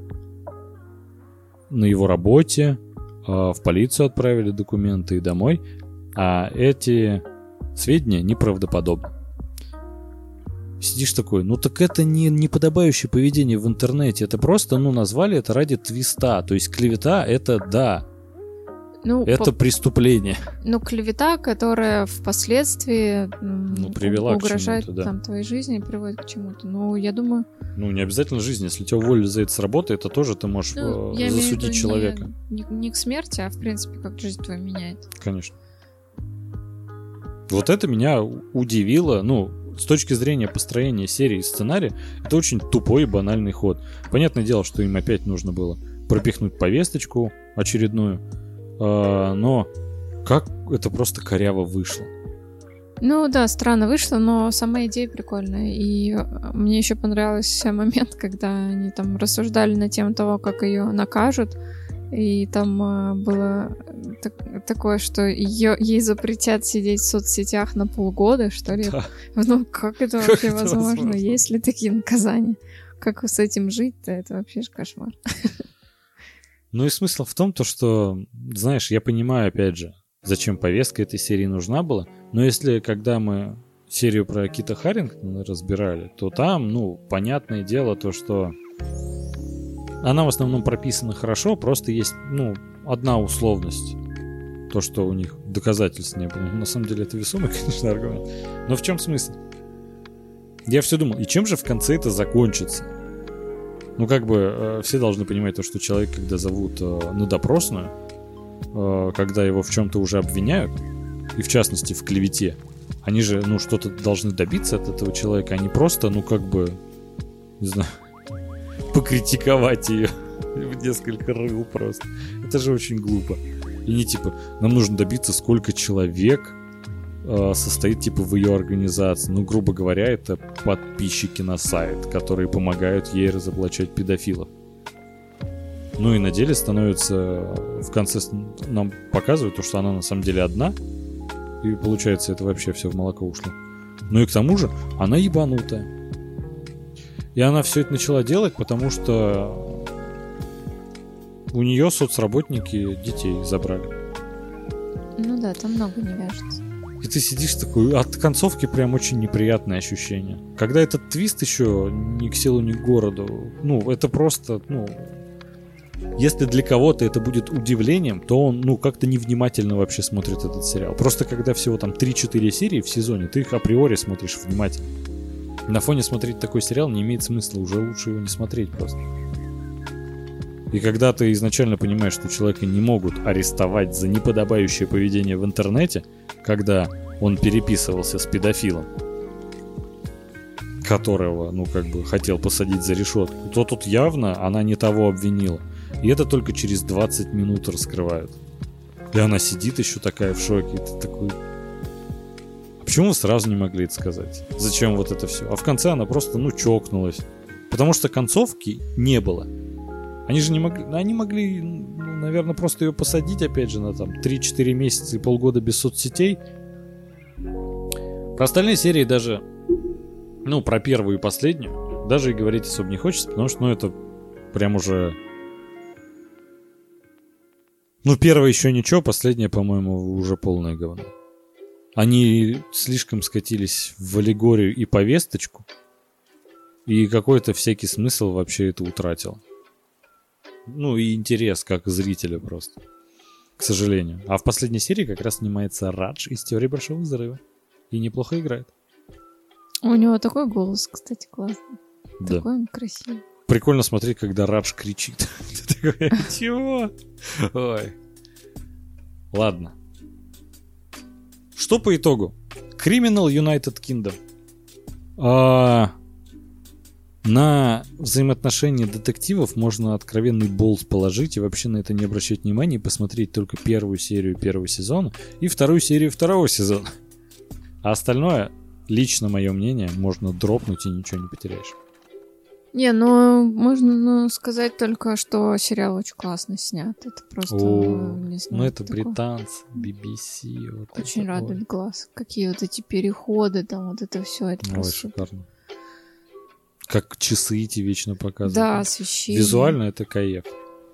на его работе, в полицию отправили документы и домой, а эти сведения неправдоподобны. Сидишь такой, так это не неподобающее поведение в интернете, это просто, назвали это ради твиста, то есть клевета это да, это преступление. Клевета, которая впоследствии привела угрожает к чему-то, да. Твоей жизни и приводит к чему-то. Я думаю... не обязательно жизнь. Если тебя уволили за это с работы, это тоже ты можешь засудить человека. Не к смерти, а в принципе, как жизнь твою меняет. Конечно. Вот это меня удивило. С точки зрения построения серии и сценария, это очень тупой и банальный ход. Понятное дело, что им опять нужно было пропихнуть повесточку очередную, но как это просто коряво вышло. Ну да, странно вышло, но сама идея прикольная. И мне еще понравился момент, когда они там рассуждали на тему того, как ее накажут. И там было такое, что ей запретят сидеть в соцсетях на полгода, что ли. Да. Ну, как это вообще возможно? Есть ли такие наказания? Как с этим жить-то? Это вообще же кошмар. Ну и смысл в том, что, знаешь, я понимаю, опять же, зачем повестка этой серии нужна была, но если, когда мы серию про Кита Харингтона разбирали, то там, ну, понятное дело, то, что она в основном прописана хорошо, просто есть, ну, одна условность. То, что у них доказательств не было. На самом деле это весомый, конечно, аргумент. Но в чем смысл? Я все думал, и чем же в конце это закончится? Ну, как бы, все должны понимать то, что человек, когда зовут на допросную, когда его в чем-то уже обвиняют, и в частности в клевете, они же, ну, что-то должны добиться от этого человека, а не просто, ну, как бы, не знаю, покритиковать ее в несколько рыл просто. Это же очень глупо. И не типа, нам нужно добиться, сколько человек состоит типа в ее организации. Ну, грубо говоря, это подписчики на сайт, которые помогают ей разоблачать педофилов. Ну и на деле становится, в конце нам показывают то, что она на самом деле одна. И получается, это вообще все в молоко ушло. Ну и к тому же, она ебанутая. И она все это начала делать, потому что у нее соцработники детей забрали. Ну да, там много не вяжется. И ты сидишь такой, от концовки прям очень неприятное ощущение. Когда этот твист еще ни к селу, ни к городу, ну, это просто, ну, если для кого-то это будет удивлением, то он, ну, как-то невнимательно вообще смотрит этот сериал. Просто когда всего там 3-4 серии в сезоне, ты их априори смотришь внимательно. На фоне смотреть такой сериал не имеет смысла, уже лучше его не смотреть просто. И когда ты изначально понимаешь, что человека не могут арестовать за неподобающее поведение в интернете, когда он переписывался с педофилом, которого, ну, как бы, хотел посадить за решетку, то тут явно она не того обвинила. И это только через 20 минут раскрывают. И она сидит еще такая в шоке, и ты такой... А почему вы сразу не могли это сказать? Зачем вот это все? А в конце она просто, ну, чокнулась. Потому что концовки не было. Они же не могли... Они могли, ну, наверное, просто ее посадить, опять же, на там 3-4 месяца и полгода без соцсетей. Про остальные серии даже... Ну, про первую и последнюю даже и говорить особо не хочется, потому что, ну, это прям уже... Ну, первая еще ничего, последняя, по-моему, уже полное говно. Они слишком скатились в аллегорию и повесточку, и какой-то всякий смысл вообще это утратил. Ну, и интерес как зрителя просто, к сожалению. А в последней серии как раз снимается Радж из «Теории Большого Взрыва». И неплохо играет. У него такой голос, кстати, классный. Да. Такой он красивый. Прикольно смотреть, когда Радж кричит. Ты такой, чего? Ой. Ладно. Что по итогу? Criminal United Kingdom. На взаимоотношения детективов можно откровенный болт положить и вообще на это не обращать внимания и посмотреть только первую серию первого сезона и вторую серию второго сезона. А остальное, лично мое мнение, можно дропнуть и ничего не потеряешь. Не, ну можно сказать только, что сериал очень классно снят. Это просто, не знаю. Ну это такое. британцы, BBC. Вот очень это, радует глаз. Какие вот эти переходы, там вот это все, это ой, просто шикарно. Как часы эти вечно показывают. Да, освещение. Визуально это кайф.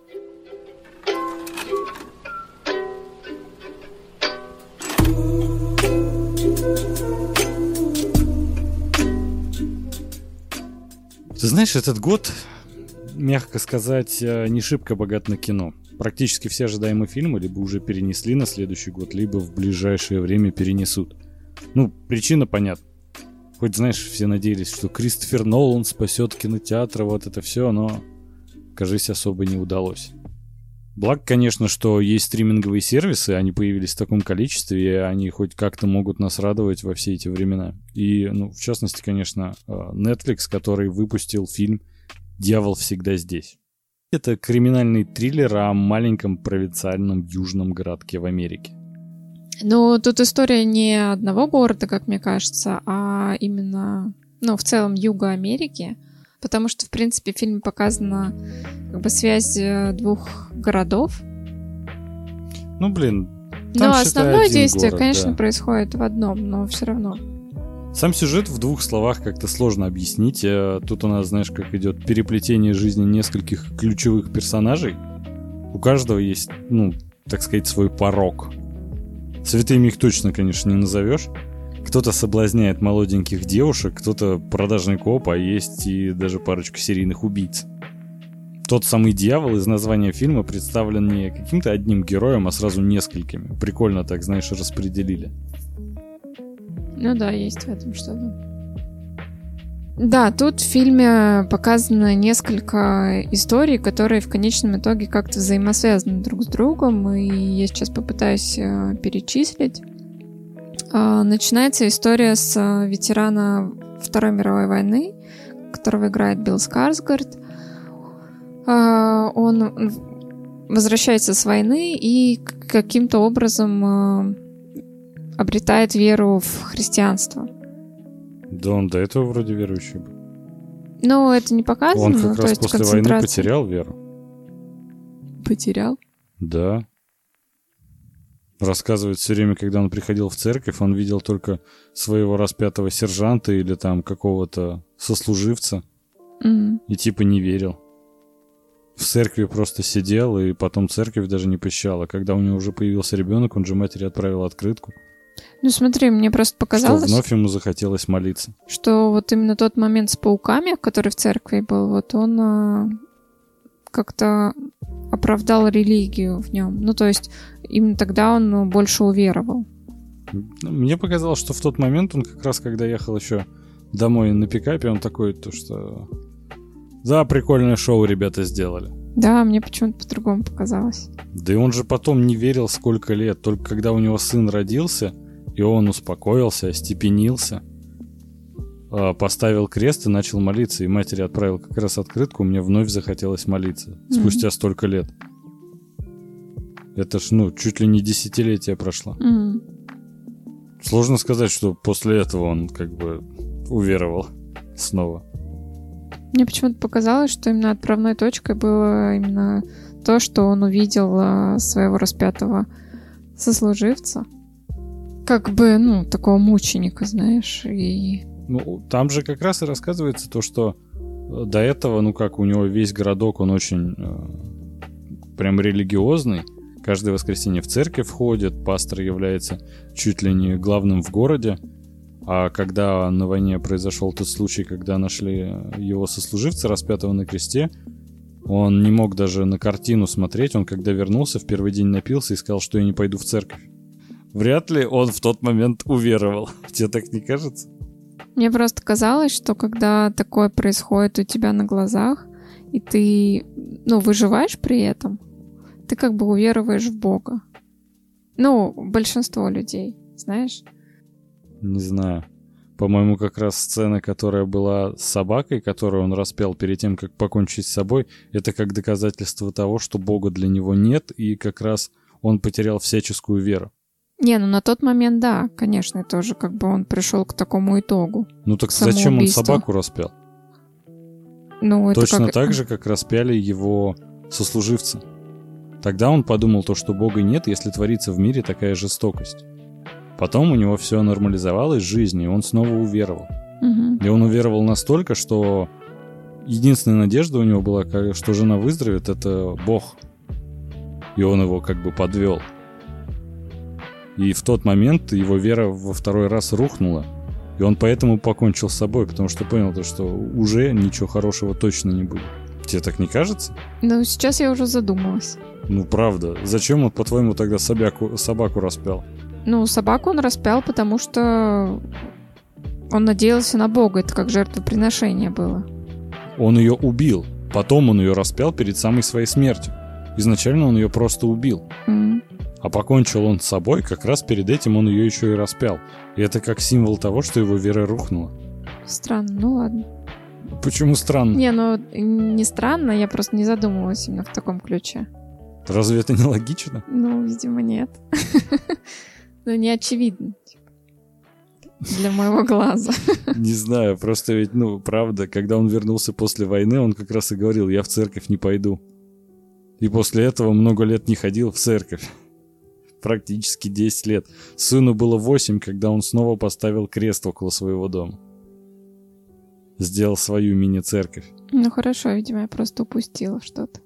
Ты знаешь, этот год, мягко сказать, не шибко богат на кино. Практически все ожидаемые фильмы либо уже перенесли на следующий год, либо в ближайшее время перенесут. Ну, причина понятна. Хоть, знаешь, все надеялись, что Кристофер Нолан спасет кинотеатры, вот это все, но, кажись, особо не удалось. Благо, конечно, что есть стриминговые сервисы, они появились в таком количестве, и они хоть как-то могут нас радовать во все эти времена. И, ну, в частности, конечно, Netflix, который выпустил фильм «Дьявол всегда здесь». Это криминальный триллер о маленьком провинциальном южном городке в Америке. Но тут история не одного города, как мне кажется, а именно, в целом Юга Америки, потому что, в принципе, в фильме показана как бы связь двух городов. Ну, блин, но основное действие, город, конечно, да. происходит в одном, но все равно. Сам сюжет в 2 словах как-то сложно объяснить. Тут у нас, знаешь, как идет переплетение жизни нескольких ключевых персонажей. У каждого есть, так сказать, свой порок. Святыми их точно, конечно, не назовешь. Кто-то соблазняет молоденьких девушек, кто-то продажный коп, а есть и даже парочка серийных убийц. Тот самый дьявол из названия фильма представлен не каким-то одним героем, а сразу несколькими. Прикольно так, знаешь, распределили. Ну да, есть в этом что-то. Да, тут в фильме показано несколько историй, которые в конечном итоге как-то взаимосвязаны друг с другом, и я сейчас попытаюсь перечислить. Начинается история с ветерана Второй мировой войны, которого играет Билл Скарсгард. Он возвращается с войны и каким-то образом обретает веру в христианство. Да он до этого вроде верующий был. Но это не показано. Он как раз после войны потерял веру. Потерял? Да. Рассказывает все время, когда он приходил в церковь, он видел только своего распятого сержанта или там какого-то сослуживца. И типа не верил. В церкви просто сидел, и потом церковь даже не посещала. Когда у него уже появился ребенок, он же матери отправил открытку. Ну смотри, мне просто показалось, что вновь ему захотелось молиться. Что вот именно тот момент с пауками, который в церкви был, вот он как-то оправдал религию в нем. Ну то есть именно тогда он больше уверовал. Мне показалось, что в тот момент он как раз, когда ехал еще домой на пикапе, он такой, то что... Да, прикольное шоу ребята сделали. Да, мне почему-то по-другому показалось. Да и он же потом не верил сколько лет. Только когда у него сын родился, и он успокоился, остепенился, поставил крест и начал молиться. И матери отправил как раз открытку, мне вновь захотелось молиться. Спустя столько лет. Это ж, чуть ли не десятилетие прошло. Сложно сказать, что после этого он как бы уверовал снова. Мне почему-то показалось, что именно отправной точкой было именно то, что он увидел своего распятого сослуживца. Как бы, такого мученика, знаешь. И... там же как раз и рассказывается то, что до этого, у него весь городок, он очень прям религиозный. Каждое воскресенье в церковь ходит, пастор является чуть ли не главным в городе. А когда на войне произошел тот случай, когда нашли его сослуживца, распятого на кресте, он не мог даже на картину смотреть. Он, когда вернулся, в первый день напился и сказал, что я не пойду в церковь. Вряд ли он в тот момент уверовал. Тебе так не кажется? Мне просто казалось, что когда такое происходит у тебя на глазах, и ты, выживаешь при этом, ты как бы увероваешь в Бога. Большинство людей, знаешь? Не знаю. По-моему, как раз сцена, которая была с собакой, которую он распял перед тем, как покончить с собой, это как доказательство того, что Бога для него нет, и как раз он потерял всяческую веру. Не, на тот момент, да, конечно, тоже как бы он пришел к такому итогу. Так зачем он собаку распял? Точно так же, как распяли его сослуживца. Тогда он подумал то, что Бога нет, если творится в мире такая жестокость. Потом у него все нормализовалось в жизни, и он снова уверовал. И он уверовал настолько, что единственная надежда у него была, что жена выздоровеет, это Бог. И он его как бы подвел. И в тот момент его вера во второй раз рухнула. И он поэтому покончил с собой, потому что понял, что уже ничего хорошего точно не будет. Тебе так не кажется? Сейчас я уже задумалась. Правда. Зачем он, по-твоему, тогда собаку распял? Собаку он распял, потому что он надеялся на Бога. Это как жертвоприношение было. Он ее убил. Потом он ее распял перед самой своей смертью. Изначально он ее просто убил. А покончил он с собой, как раз перед этим он ее еще и распял. И это как символ того, что его вера рухнула. Странно, ладно. Почему странно? Не странно, я просто не задумывалась именно в таком ключе. Разве это не логично? Видимо, нет. Ну, не очевидно. Для моего глаза. Не знаю, просто ведь, правда, когда он вернулся после войны, он как раз и говорил, я в церковь не пойду. И после этого много лет не ходил в церковь. Практически 10 лет. Сыну было 8, когда он снова поставил крест около своего дома. Сделал свою мини-церковь. Ну хорошо, видимо, я просто упустила что-то.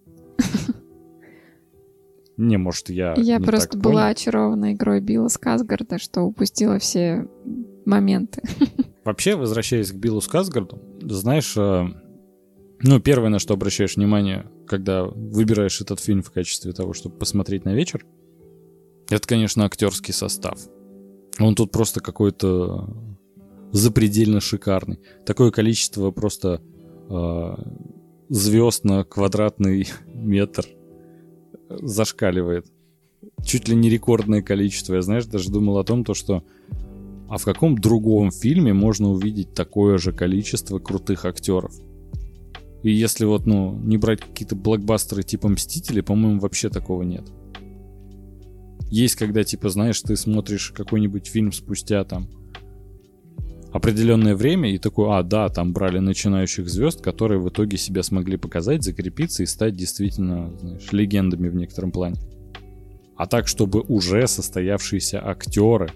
Не, может, я Я не просто так была понял. очарована игрой Билла Скарсгарда, что упустила все моменты. Вообще, возвращаясь к Биллу Скарсгарду, знаешь, первое, на что обращаешь внимание, когда выбираешь этот фильм в качестве того, чтобы посмотреть на вечер, это, конечно, актерский состав. Он тут просто какой-то запредельно шикарный. Такое количество просто звезд на квадратный метр зашкаливает. Чуть ли не рекордное количество. Я, знаешь, даже думал о том, что а в каком другом фильме можно увидеть такое же количество крутых актеров? И если не брать какие-то блокбастеры типа «Мстители», по-моему, вообще такого нет. Есть, когда, знаешь, ты смотришь какой-нибудь фильм спустя там определенное время и такой, там брали начинающих звезд, которые в итоге себя смогли показать, закрепиться и стать действительно, знаешь, легендами в некотором плане. А так, чтобы уже состоявшиеся актеры,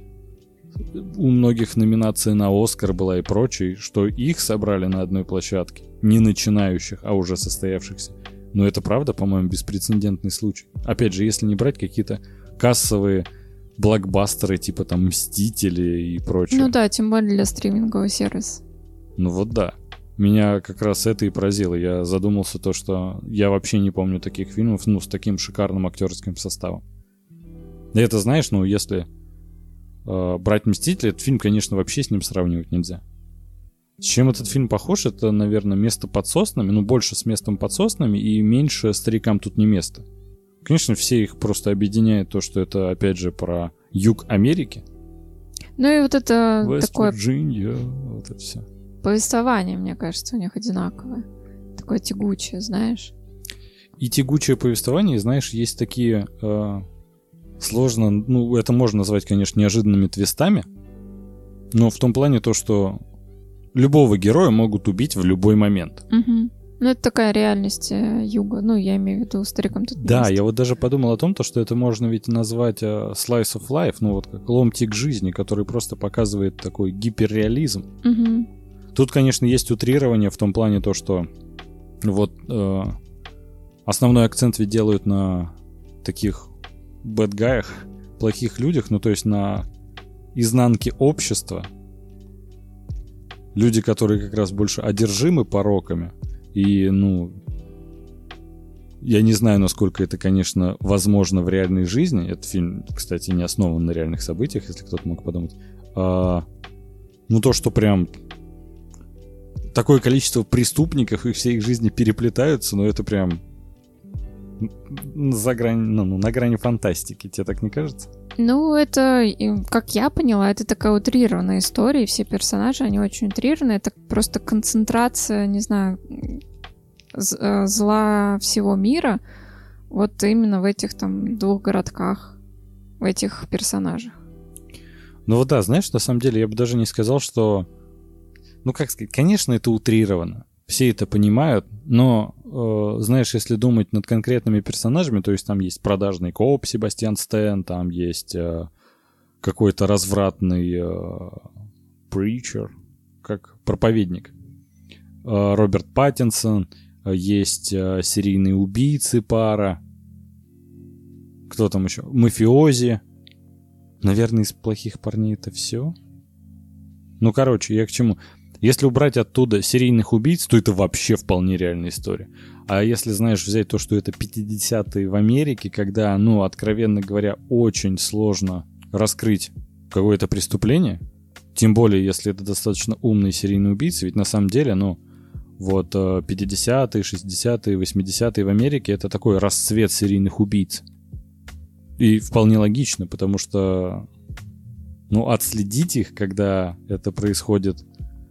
у многих номинация на Оскар была и прочее, что их собрали на одной площадке, не начинающих, а уже состоявшихся. Но это правда, по-моему, беспрецедентный случай. Опять же, если не брать какие-то кассовые блокбастеры, типа там «Мстители» и прочее. Ну да, тем более для стримингового сервиса. Ну вот да. Меня как раз это и поразило. Я задумался что я вообще не помню таких фильмов, с таким шикарным актерским составом. И это, знаешь, если брать «Мстители», этот фильм, конечно, вообще с ним сравнивать нельзя. С чем этот фильм похож? Это, наверное, «Место под соснами», больше с «Местом под соснами» и меньше «Старикам тут не место». Конечно, все их просто объединяет то, что это, опять же, про юг Америки. Ну и вот это такое Вест-Вирджиния, вот это все. повествование, мне кажется, у них одинаковое. Такое тягучее, знаешь. И тягучее повествование, знаешь, есть такие сложно, это можно назвать, конечно, неожиданными твистами, но в том плане то, что любого героя могут убить в любой момент. Угу. Ну, это такая реальность юга. Я имею в виду «Старикам тут не Да, место». я вот даже подумал о том, что это можно ведь назвать slice of life, как ломтик жизни, который просто показывает такой гиперреализм. Угу. Тут, конечно, есть утрирование в том плане то, что основной акцент ведь делают на таких бэдгаях, плохих людях, то есть на изнанке общества. Люди, которые как раз больше одержимы пороками. И, я не знаю, насколько это, конечно, возможно в реальной жизни. Этот фильм, кстати, не основан на реальных событиях, если кто-то мог подумать. То, что прям такое количество преступников и все их жизни переплетаются, это прям на грани фантастики. Тебе так не кажется? Это, как я поняла, это такая утрированная история, и все персонажи, они очень утрированы. Это просто концентрация, не знаю, зла всего мира вот именно в этих там 2 городках, в этих персонажах. Да, знаешь, на самом деле я бы даже не сказал, что... как сказать, конечно, это утрировано. Все это понимают, но, знаешь, если думать над конкретными персонажами, то есть там есть продажный коп Себастьян Стэн, там есть какой-то развратный preacher, как проповедник, Роберт Паттинсон, есть серийные убийцы пара, кто там еще? Мафиози. Наверное, из плохих парней это все. Я к чему? Если убрать оттуда серийных убийц, то это вообще вполне реальная история. А если, знаешь, взять то, что это 50-е в Америке, когда, откровенно говоря, очень сложно раскрыть какое-то преступление, тем более, если это достаточно умный серийный убийца, ведь на самом деле, 50-е, 60-е, 80-е в Америке это такой расцвет серийных убийц. И вполне логично, потому что, отследить их, когда это происходит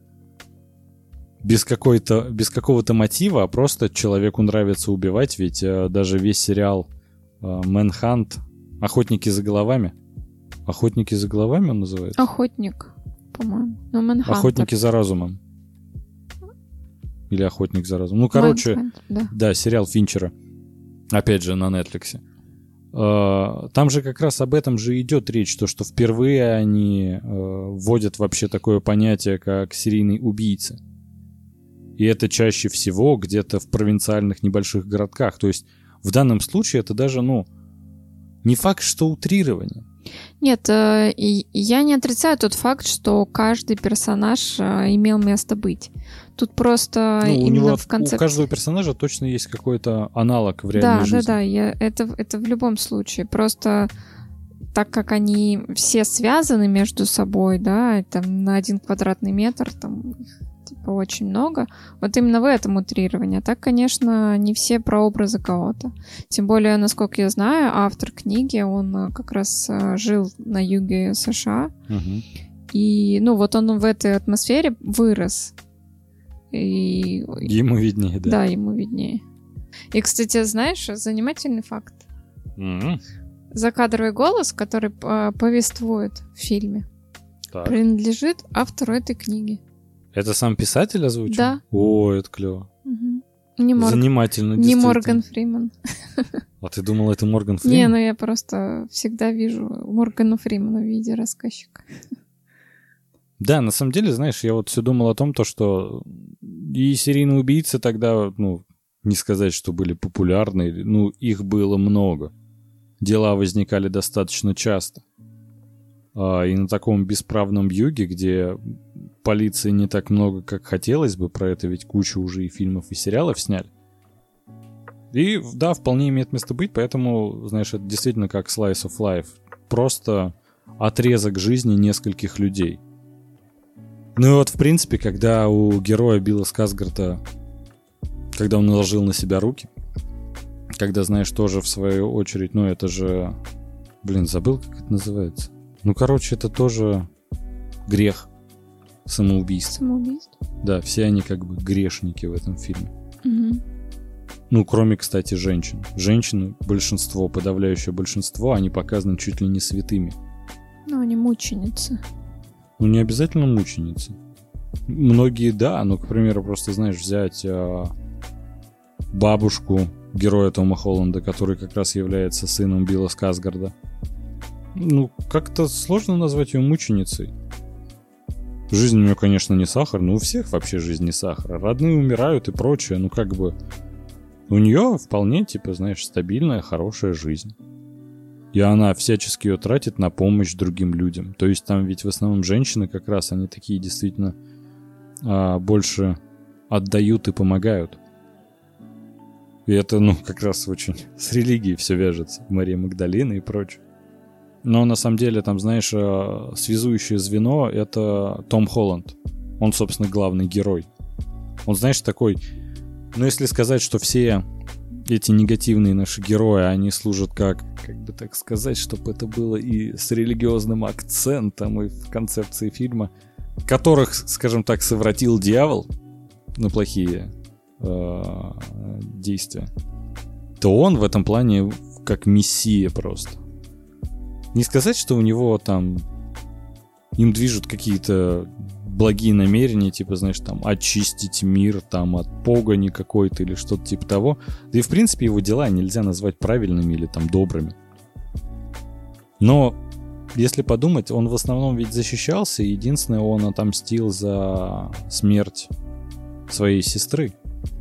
без какого-то мотива, а просто человеку нравится убивать, ведь даже весь сериал Manhunt, Охотники за головами, «Охотники за головами» он называется? Охотник, по-моему. Ну, Манхантер. «Охотники за разумом». Или «Охотник за разумом». Ну, короче, да, сериал Финчера. Опять же, на Netflix. Там же как раз об этом же идет речь, то, что впервые они вводят вообще такое понятие, как серийный убийца. И это чаще всего где-то в провинциальных небольших городках. То есть в данном случае это даже, не факт, что утрирование. Нет, я не отрицаю тот факт, что каждый персонаж имел место быть. Тут просто именно в концепции... У каждого персонажа точно есть какой-то аналог в реальной жизни. Да, это в любом случае. Просто так как они все связаны между собой, да, там на 1 квадратный метр, там типа очень много. Вот именно в этом утрирование. А так, конечно, не все прообразы кого-то. Тем более, насколько я знаю, автор книги, он как раз жил на юге США. Угу. И, вот он в этой атмосфере вырос. И... Ему виднее, да? Да, ему виднее. И, кстати, знаешь, занимательный факт. Mm-hmm. Закадровый голос, который повествует в фильме, принадлежит автору этой книги. Это сам писатель озвучил? Да. О, это клево. Угу. Занимательно, не Морган Фриман. А ты думала, это Морган Фриман? Не, я просто всегда вижу Моргана Фримана в виде рассказчика. Да, на самом деле, знаешь, я вот все думал о том, что и серийные убийцы тогда, не сказать, что были популярны, их было много. Дела возникали достаточно часто. И на таком бесправном юге, где полиции не так много, как хотелось бы, про это ведь кучу уже и фильмов, и сериалов сняли. И да, вполне имеет место быть, поэтому, знаешь, это действительно как slice of life. Просто отрезок жизни нескольких людей. Ну и вот, в принципе, когда у героя Билла Скарсгарда, когда он наложил на себя руки, когда, знаешь, тоже в свою очередь, это же... забыл, как это называется. Это тоже грех. Самоубийство. Самоубийство? Да, все они как бы грешники в этом фильме. Угу. Кроме, кстати, женщин. Женщины, большинство, подавляющее большинство, они показаны чуть ли не святыми. Они мученицы. Не обязательно мученицы. Многие, да, к примеру, просто, знаешь, взять бабушку героя Тома Холланда, который как раз является сыном Билла Скарсгарда. Как-то сложно назвать ее мученицей. Жизнь у нее, конечно, не сахар, но у всех вообще жизнь не сахар. Родные умирают и прочее, у нее вполне, стабильная, хорошая жизнь. И она всячески ее тратит на помощь другим людям. То есть там ведь в основном женщины как раз, они такие действительно больше отдают и помогают. И это, как раз очень с религией все вяжется. Мария Магдалина и прочее. Но на самом деле, там, знаешь, связующее звено — это Том Холланд. Он, собственно, главный герой. Он, знаешь, такой... если сказать, что все эти негативные наши герои, они служат как бы так сказать, чтобы это было и с религиозным акцентом, и в концепции фильма, которых, скажем так, совратил дьявол на плохие действия, то он в этом плане как мессия просто. Не сказать, что у него там им движут какие-то благие намерения, очистить мир от погони какой-то или что-то типа того. Да и в принципе его дела нельзя назвать правильными или добрыми. Но если подумать, он в основном ведь защищался, и единственное, он отомстил за смерть своей сестры,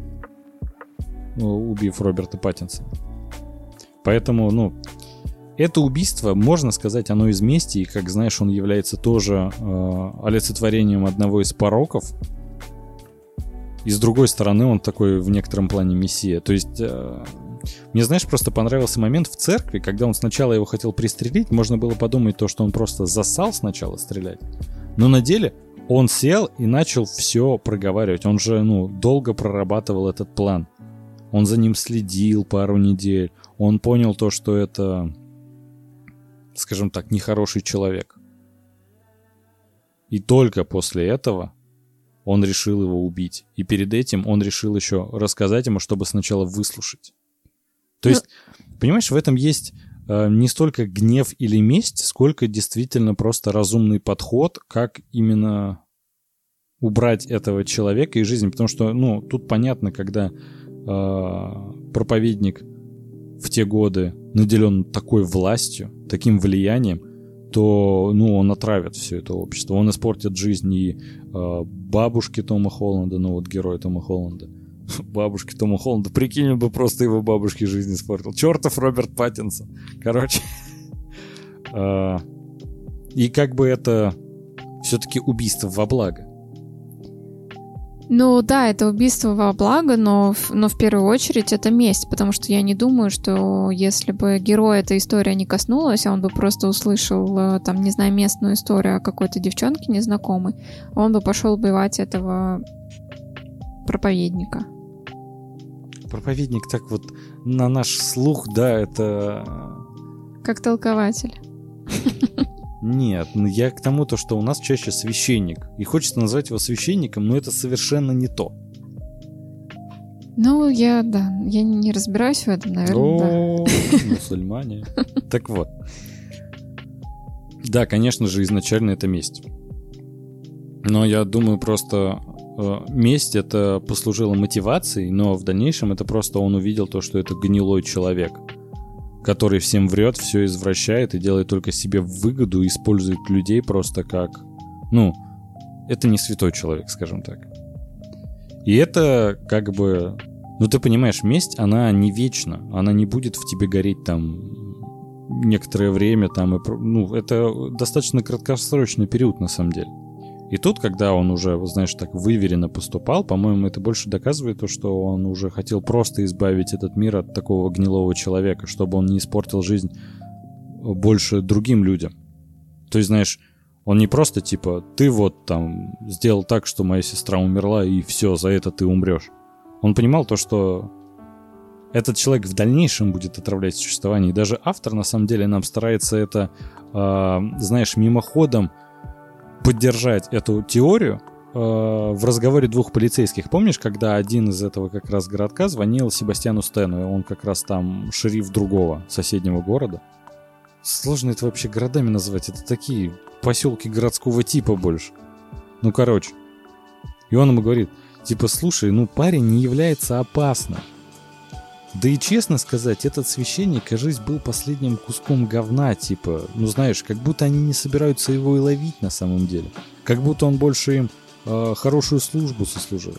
убив Роберта Паттинсона. Поэтому, это убийство, можно сказать, оно из мести, и, как знаешь, он является тоже олицетворением одного из пороков. И с другой стороны, он такой в некотором плане мессия. То есть, мне, знаешь, просто понравился момент в церкви, когда он сначала его хотел пристрелить, можно было подумать то, что он просто засал сначала стрелять. Но на деле он сел и начал все проговаривать. Он же, долго прорабатывал этот план. Он за ним следил пару недель. Он понял то, что это... скажем так, нехороший человек. И только после этого он решил его убить. И перед этим он решил еще рассказать ему, чтобы сначала выслушать. То есть, понимаешь, в этом есть не столько гнев или месть, сколько действительно просто разумный подход, как именно убрать этого человека из жизни. Потому что, ну, тут понятно, когда проповедник в те годы наделен такой властью, таким влиянием, то, ну, он отравит все это общество. Он испортит жизнь и бабушки Тома Холланда, ну, вот герой Тома Холланда. Бабушки Тома Холланда. Прикинь, он бы просто его бабушке жизнь испортил. Чертов Роберт Паттинсон. Короче. И как бы это все-таки убийство во благо. Ну да, это убийство во благо, но в первую очередь это месть, потому что я не думаю, что если бы героя эта история не коснулась, а он бы просто услышал, там, не знаю, местную историю о какой-то девчонке незнакомой, он бы пошел убивать этого проповедника. Проповедник так вот на наш слух, да, это... Как толкователь. Нет, я к тому, что у нас чаще священник. И хочется назвать его священником, но это совершенно не то. Ну, я не разбираюсь в этом, наверное, да. Мусульмане. Так вот. Да, конечно же, изначально это месть. Но я думаю, просто месть это послужило мотивацией, но в дальнейшем это просто он увидел то, что это гнилой человек, который всем врет, все извращает и делает только себе выгоду, использует людей просто как... Ну, это не святой человек, скажем так. И это как бы... Ну, ты понимаешь, месть, она не вечна. Она не будет в тебе гореть там некоторое время. Там, и, ну, это достаточно краткосрочный период, на самом деле. И тут, когда он уже, знаешь, так выверенно поступал, по-моему, это больше доказывает то, что он уже хотел просто избавить этот мир от такого гнилого человека, чтобы он не испортил жизнь больше другим людям. То есть, знаешь, он не просто типа, ты вот там сделал так, что моя сестра умерла, и все, за это ты умрешь. Он понимал то, что этот человек в дальнейшем будет отравлять существование. И даже автор, на самом деле, нам старается это, знаешь, мимоходом поддержать эту теорию в разговоре двух полицейских. Помнишь, когда один из этого как раз городка звонил Себастьяну Стэну, и он как раз там шериф другого соседнего города? Сложно это вообще городами назвать. Это такие поселки городского типа больше. Ну, короче. И он ему говорит, типа, слушай, ну парень не является опасным. Да и честно сказать, этот священник, кажись, был последним куском говна, типа, ну знаешь, как будто они не собираются его и ловить на самом деле. Как будто он больше им хорошую службу сослужил.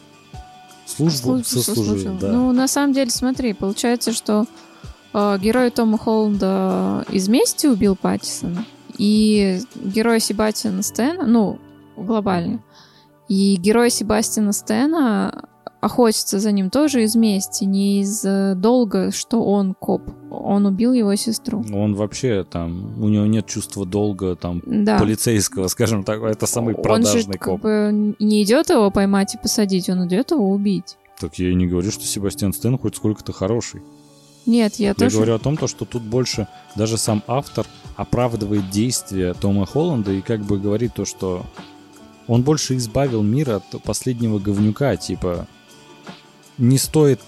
Службу сослужил, да. Ну, на самом деле, смотри, получается, что герой Тома Холланда из мести убил Паттисона, и герой Себастьяна Стэна, ну, глобально, и герой Себастьяна Стэна охотится за ним тоже из мести, не из долга, что он коп. Он убил его сестру. Он вообще там, у него нет чувства долга там полицейского, скажем так, это самый продажный коп. Он же как бы не идет его поймать и посадить, он идет его убить. Так я и не говорю, что Себастьян Стэн хоть сколько-то хороший. Нет, я тоже... Я говорю о том, что тут больше даже сам автор оправдывает действия Тома Холланда и как бы говорит то, что он больше избавил мир от последнего говнюка, типа... Не стоит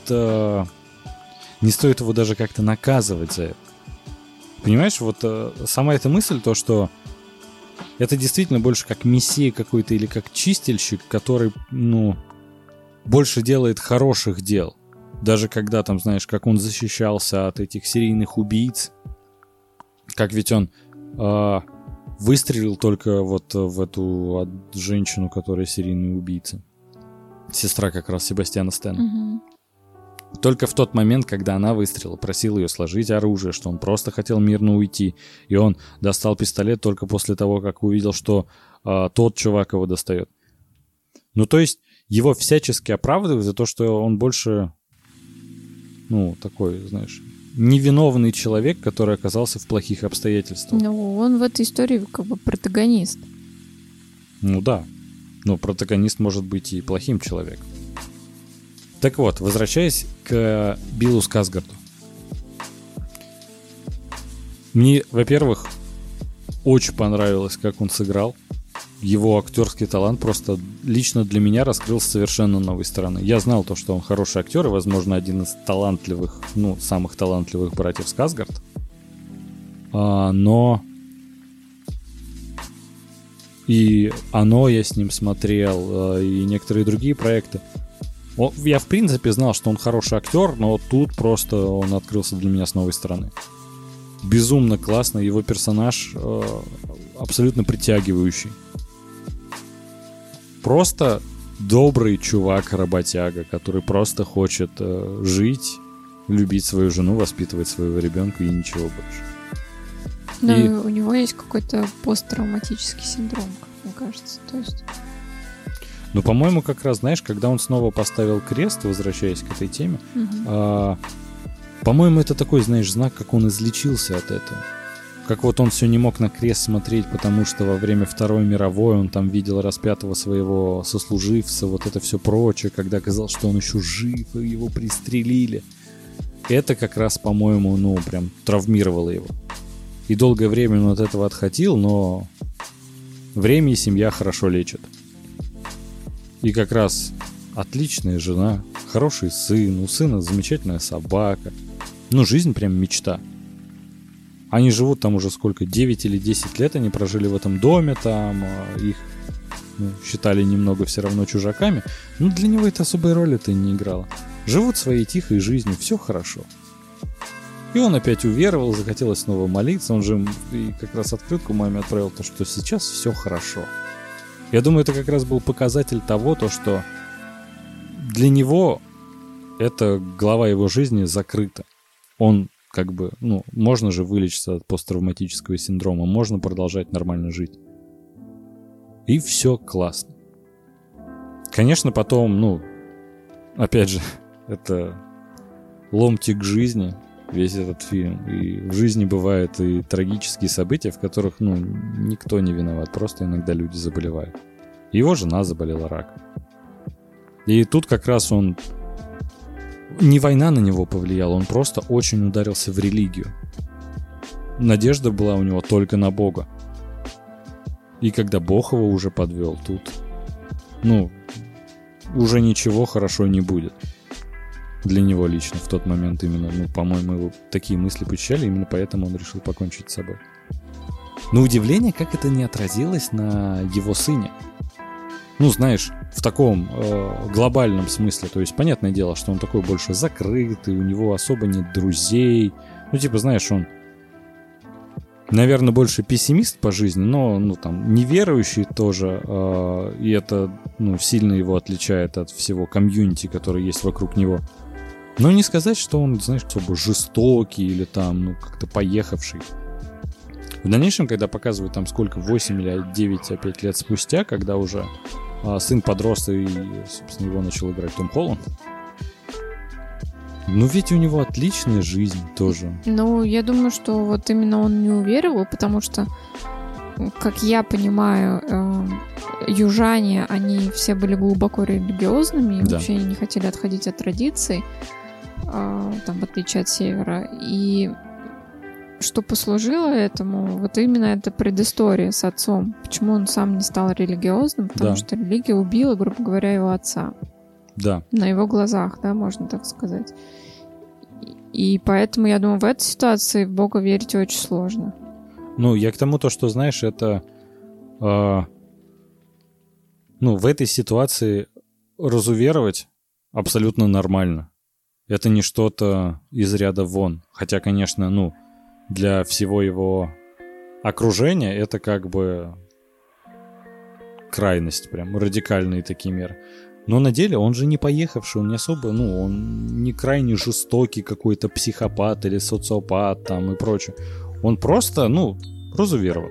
его даже как-то наказывать за это. Понимаешь, вот сама эта мысль, то, что это действительно больше как мессия какой-то или как чистильщик, который, ну, больше делает хороших дел. Даже когда там, знаешь, как он защищался от этих серийных убийц, как ведь он выстрелил только вот в эту женщину, которая серийный убийца. Сестра как раз Себастьяна Стэна. Угу. Только в тот момент, когда она выстрелила, просил ее сложить оружие, что он просто хотел мирно уйти. И он достал пистолет только после того, как увидел, что тот чувак его достает. Ну, то есть, его всячески оправдывают за то, что он больше, ну, такой, знаешь, невиновный человек, который оказался в плохих обстоятельствах. Ну, он в этой истории как бы протагонист. Ну, да. Но протагонист может быть и плохим человеком. Так вот, возвращаясь к Биллу Скарсгарду. Мне, во-первых, очень понравилось, как он сыграл. Его актерский талант просто лично для меня раскрылся с совершенно новой стороны. Я знал то, что он хороший актер и, возможно, один из талантливых, ну, самых талантливых братьев Скарсгард. но и «Оно» я с ним смотрел, и некоторые другие проекты. Я, в принципе, знал, что он хороший актер, но тут просто он открылся для меня с новой стороны. Безумно классно, его персонаж абсолютно притягивающий. Просто добрый чувак-работяга, который просто хочет жить, любить свою жену, воспитывать своего ребенка и ничего больше. Но у него есть какой-то посттравматический синдром, как мне кажется. То есть... Ну, по-моему, как раз, знаешь, когда он снова поставил крест, возвращаясь к этой теме, по-моему, это такой, знаешь, знак, как он излечился от этого. Как вот он все не мог на крест смотреть, потому что во время Второй мировой он там видел распятого своего сослуживца, вот это все прочее, когда казалось, что он еще жив, и его пристрелили. Это как раз, по-моему, ну, прям травмировало его. И долгое время он от этого отходил, но время и семья хорошо лечат. И как раз отличная жена, хороший сын, у сына замечательная собака. Ну, жизнь прям мечта. Они живут там уже сколько, 9 или 10 лет они прожили в этом доме, там их считали немного все равно чужаками. Но для него это особой роли-то не играло. Живут своей тихой жизнью, все хорошо. И он опять уверовал, захотелось снова молиться. Он же и как раз открытку маме отправил, то, что сейчас все хорошо. Я думаю, это как раз был показатель того, то, что для него эта глава его жизни закрыта. Он как бы, ну, можно же вылечиться от посттравматического синдрома, можно продолжать нормально жить. И все классно. Конечно, потом, ну, опять же, это ломтик жизни, весь этот фильм. И в жизни бывают и трагические события, в которых, ну, никто не виноват, просто иногда люди заболевают. Его жена заболела раком. И тут как раз он... Не война на него повлияла, он просто очень ударился в религию. Надежда была у него только на Бога. И когда Бог его уже подвел, тут, ну, уже ничего хорошо не будет. Для него лично в тот момент именно, ну, по-моему, его такие мысли посещали, именно поэтому он решил покончить с собой. На удивление, как это не отразилось на его сыне. Ну, знаешь, в таком глобальном смысле. То есть, понятное дело, что он такой больше закрытый, у него особо нет друзей. Ну, типа, знаешь, он, наверное, больше пессимист по жизни, но, ну, там, неверующий тоже. И это, ну, сильно его отличает от всего комьюнити, которое есть вокруг него. Но не сказать, что он, знаешь, особо жестокий или там, ну, как-то поехавший. В дальнейшем, когда показывают там сколько, 8 или 9 опять лет спустя, когда уже сын подрос и, собственно, его начал играть Том Холланд. Ну, ведь у него отличная жизнь тоже. Ну, я думаю, что вот именно он не уверовал, потому что, как я понимаю, южане, они все были глубоко религиозными и вообще не хотели отходить от традиций, там, в отличие от севера. И что послужило этому, вот именно эта предыстория с отцом. Почему он сам не стал религиозным? Потому что религия убила, грубо говоря, его отца. Да. На его глазах, да, можно так сказать. И поэтому, я думаю, в этой ситуации в Бога верить очень сложно. Ну, я к тому, то, что, знаешь, это... ну, в этой ситуации разуверовать абсолютно нормально. Это не что-то из ряда вон. Хотя, конечно, ну, для всего его окружения это как бы крайность, прям радикальные такие меры. Но на деле он же не поехавший, он не особо, ну, он не крайне жестокий какой-то психопат или социопат там и прочее. Он просто, ну, разуверовал.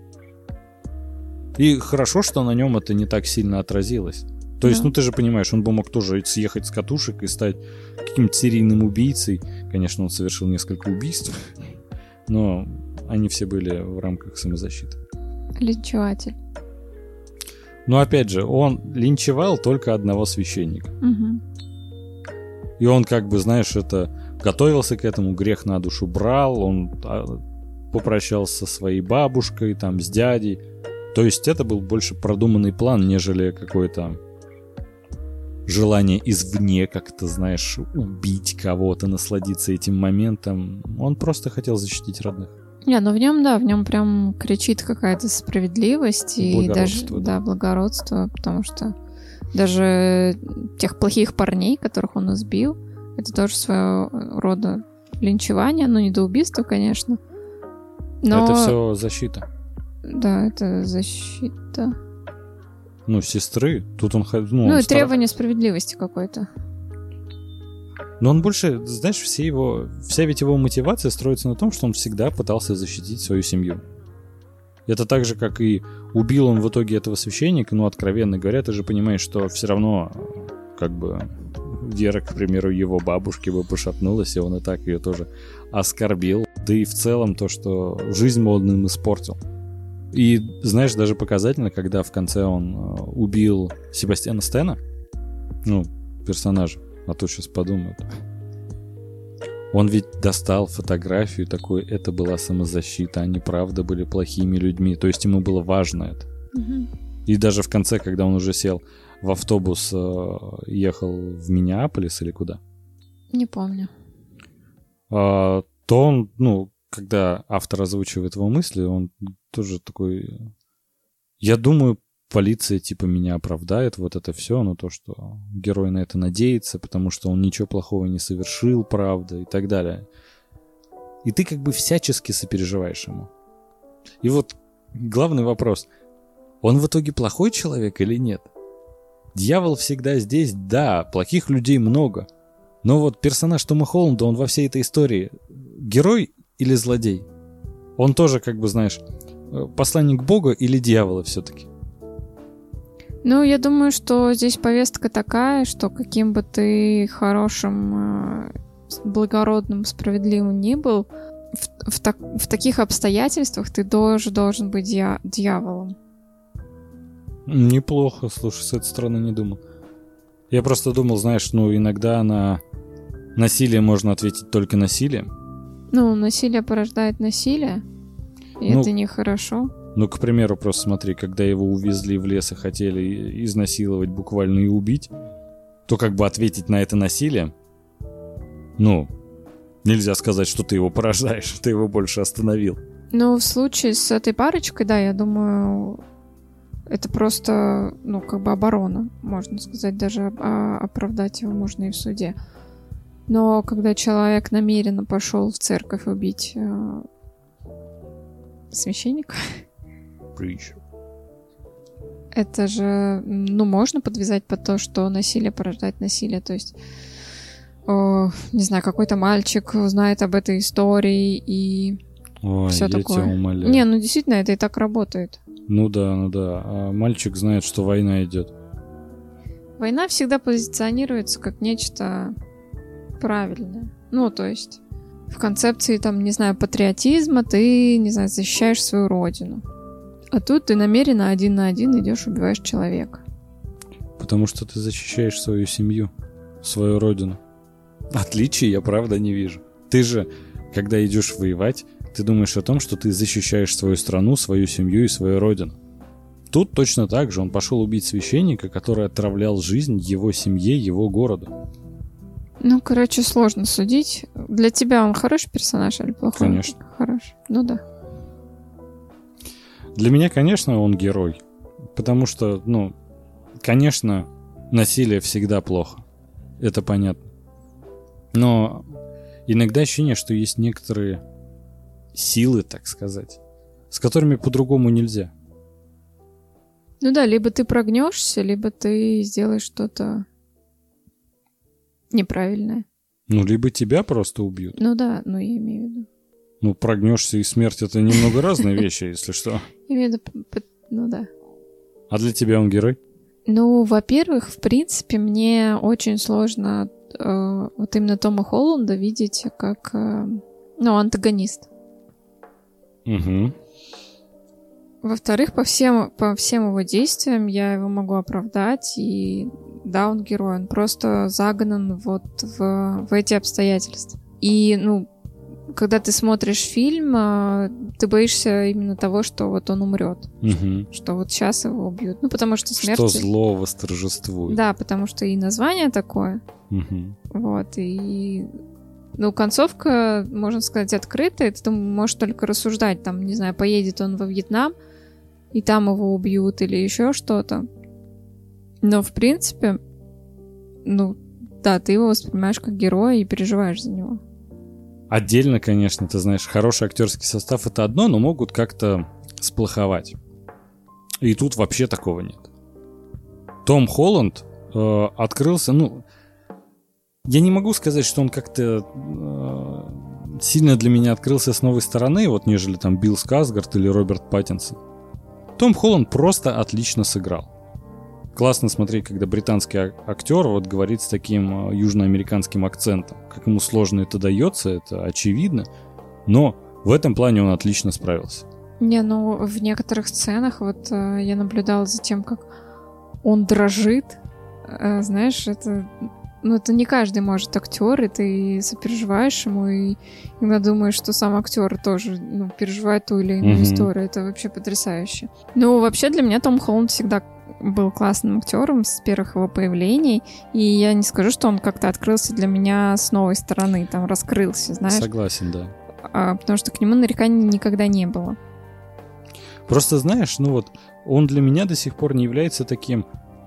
И хорошо, что на нем это не так сильно отразилось. То есть, ну, ты же понимаешь, он бы мог тоже съехать с катушек и стать каким-то серийным убийцей. Конечно, он совершил несколько убийств, но они все были в рамках самозащиты. Линчеватель. Но опять же, он линчевал только одного священника. Угу. И он как бы, знаешь, это готовился к этому, грех на душу брал, он попрощался со своей бабушкой, там, с дядей. То есть это был больше продуманный план, нежели какое-то желание извне как-то, знаешь, убить кого-то, насладиться этим моментом. Он просто хотел защитить родных. Не, ну в нем прям кричит какая-то справедливость и даже благородство, потому что даже тех плохих парней, которых он избил, это тоже своего рода линчевание, но не до убийства, конечно. Но... Это все защита. Да, это защита. Ну, сестры. Тут он... Ну и требование справедливости какой-то. Но он больше, знаешь, вся ведь его мотивация строится на том, что он всегда пытался защитить свою семью. Это так же, как и убил он в итоге этого священника, ну, откровенно говоря, ты же понимаешь, что все равно, как бы, вера, к примеру, его бабушки бы пошатнулась, и он и так ее тоже оскорбил. Да и в целом то, что жизнь он им испортил. И, знаешь, даже показательно, когда в конце он убил Себастьяна Стэна, ну, персонажа, а то сейчас подумают. Он ведь достал фотографию такой, это была самозащита, они правда были плохими людьми. То есть ему было важно это. Угу. И даже в конце, когда он уже сел в автобус, ехал в Миннеаполис или куда? Не помню. То он, ну, когда автор озвучивает его мысли, он тоже такой... Я думаю, полиция типа меня оправдает, вот это все, но то, что герой на это надеется, потому что он ничего плохого не совершил, правда, и так далее. И ты как бы всячески сопереживаешь ему. И вот главный вопрос, он в итоге плохой человек или нет? Дьявол всегда здесь, да, плохих людей много, но вот персонаж Тома Холланда, он во всей этой истории герой или злодей? Он тоже, как бы, знаешь, посланник Бога или дьявола все-таки? Ну, я думаю, что здесь повестка такая, что каким бы ты хорошим, благородным, справедливым ни был, в таких обстоятельствах ты должен быть дьяволом. Неплохо, слушай, с этой стороны не думал. Я просто думал, знаешь, ну, иногда на насилие можно ответить только насилием. Ну, насилие порождает насилие, и это нехорошо. Ну, к примеру, просто смотри, когда его увезли в лес и хотели изнасиловать буквально и убить, то как бы ответить на это насилие, ну, нельзя сказать, что ты его порождаешь, ты его больше остановил. Ну, в случае с этой парочкой, да, я думаю, это просто, ну, как бы оборона, можно сказать, даже оправдать его можно и в суде. Но когда человек намеренно пошел в церковь убить священника... Это же, ну, можно подвязать под то, что насилие порождает насилие. То есть, не знаю, какой-то мальчик узнает об этой истории и все такое. Тебя умоляю. Не, ну действительно, это и так работает. Ну да. А мальчик знает, что война идет. Война всегда позиционируется как нечто правильное. Ну, то есть, в концепции, там, не знаю, патриотизма ты, не знаю, защищаешь свою родину. А тут ты намеренно один на один идешь, убиваешь человека. Потому что ты защищаешь свою семью, свою родину. Отличий я, правда, не вижу. Ты же, когда идешь воевать, ты думаешь о том, что ты защищаешь свою страну, свою семью и свою родину. Тут точно так же он пошел убить священника, который отравлял жизнь его семье, его городу. Ну, короче, сложно судить. Для тебя он хороший персонаж или плохой? Конечно. Хороший. Ну да. Для меня, конечно, он герой. Потому что, ну, конечно, насилие всегда плохо. Это понятно. Но иногда ощущение, что есть некоторые силы, так сказать, с которыми по-другому нельзя. Ну да, либо ты прогнешься, либо ты сделаешь что-то неправильное. Ну, либо тебя просто убьют. Ну да, ну я имею в виду. Ну, прогнешься и смерть — это немного разные вещи, если что. Имею в виду, ну да. А для тебя он герой? Ну, во-первых, в принципе, мне очень сложно вот именно Тома Холланда видеть как, ну, антагонист. Угу. Во-вторых, по всем его действиям я его могу оправдать, и да, он герой, он просто загнан вот в эти обстоятельства. И, ну, когда ты смотришь фильм, ты боишься именно того, что вот он умрет, что вот сейчас его убьют. Ну, потому что смерть... Что зло восторжествует. Да, потому что и название такое, вот, и Ну, концовка, можно сказать, открытая. Ты можешь только рассуждать. Там, не знаю, поедет он во Вьетнам, и там его убьют или еще что-то. Но, в принципе, ну, да, ты его воспринимаешь как героя и переживаешь за него. Отдельно, конечно, ты знаешь, хороший актерский состав — это одно, но могут как-то сплоховать. И тут вообще такого нет. Том Холланд открылся, ну... Я не могу сказать, что он как-то сильно для меня открылся с новой стороны, вот нежели там Билл Скарсгард или Роберт Паттинсон. Том Холланд просто отлично сыграл. Классно смотреть, когда британский актер вот говорит с таким южноамериканским акцентом. Как ему сложно это дается, это очевидно. Но в этом плане он отлично справился. Не, ну в некоторых сценах вот я наблюдала за тем, как он дрожит. Знаешь, это... Ну, это не каждый может актер, и ты сопереживаешь ему, и иногда думаешь, что сам актер тоже переживает ту или иную историю. Это вообще потрясающе. Ну, вообще для меня Том Холланд всегда был классным актером с первых его появлений, и я не скажу, что он как-то открылся для меня с новой стороны, там раскрылся, знаешь. Согласен, да. Потому что к нему нареканий никогда не было. Просто знаешь, ну вот, он для меня до сих пор не является таким...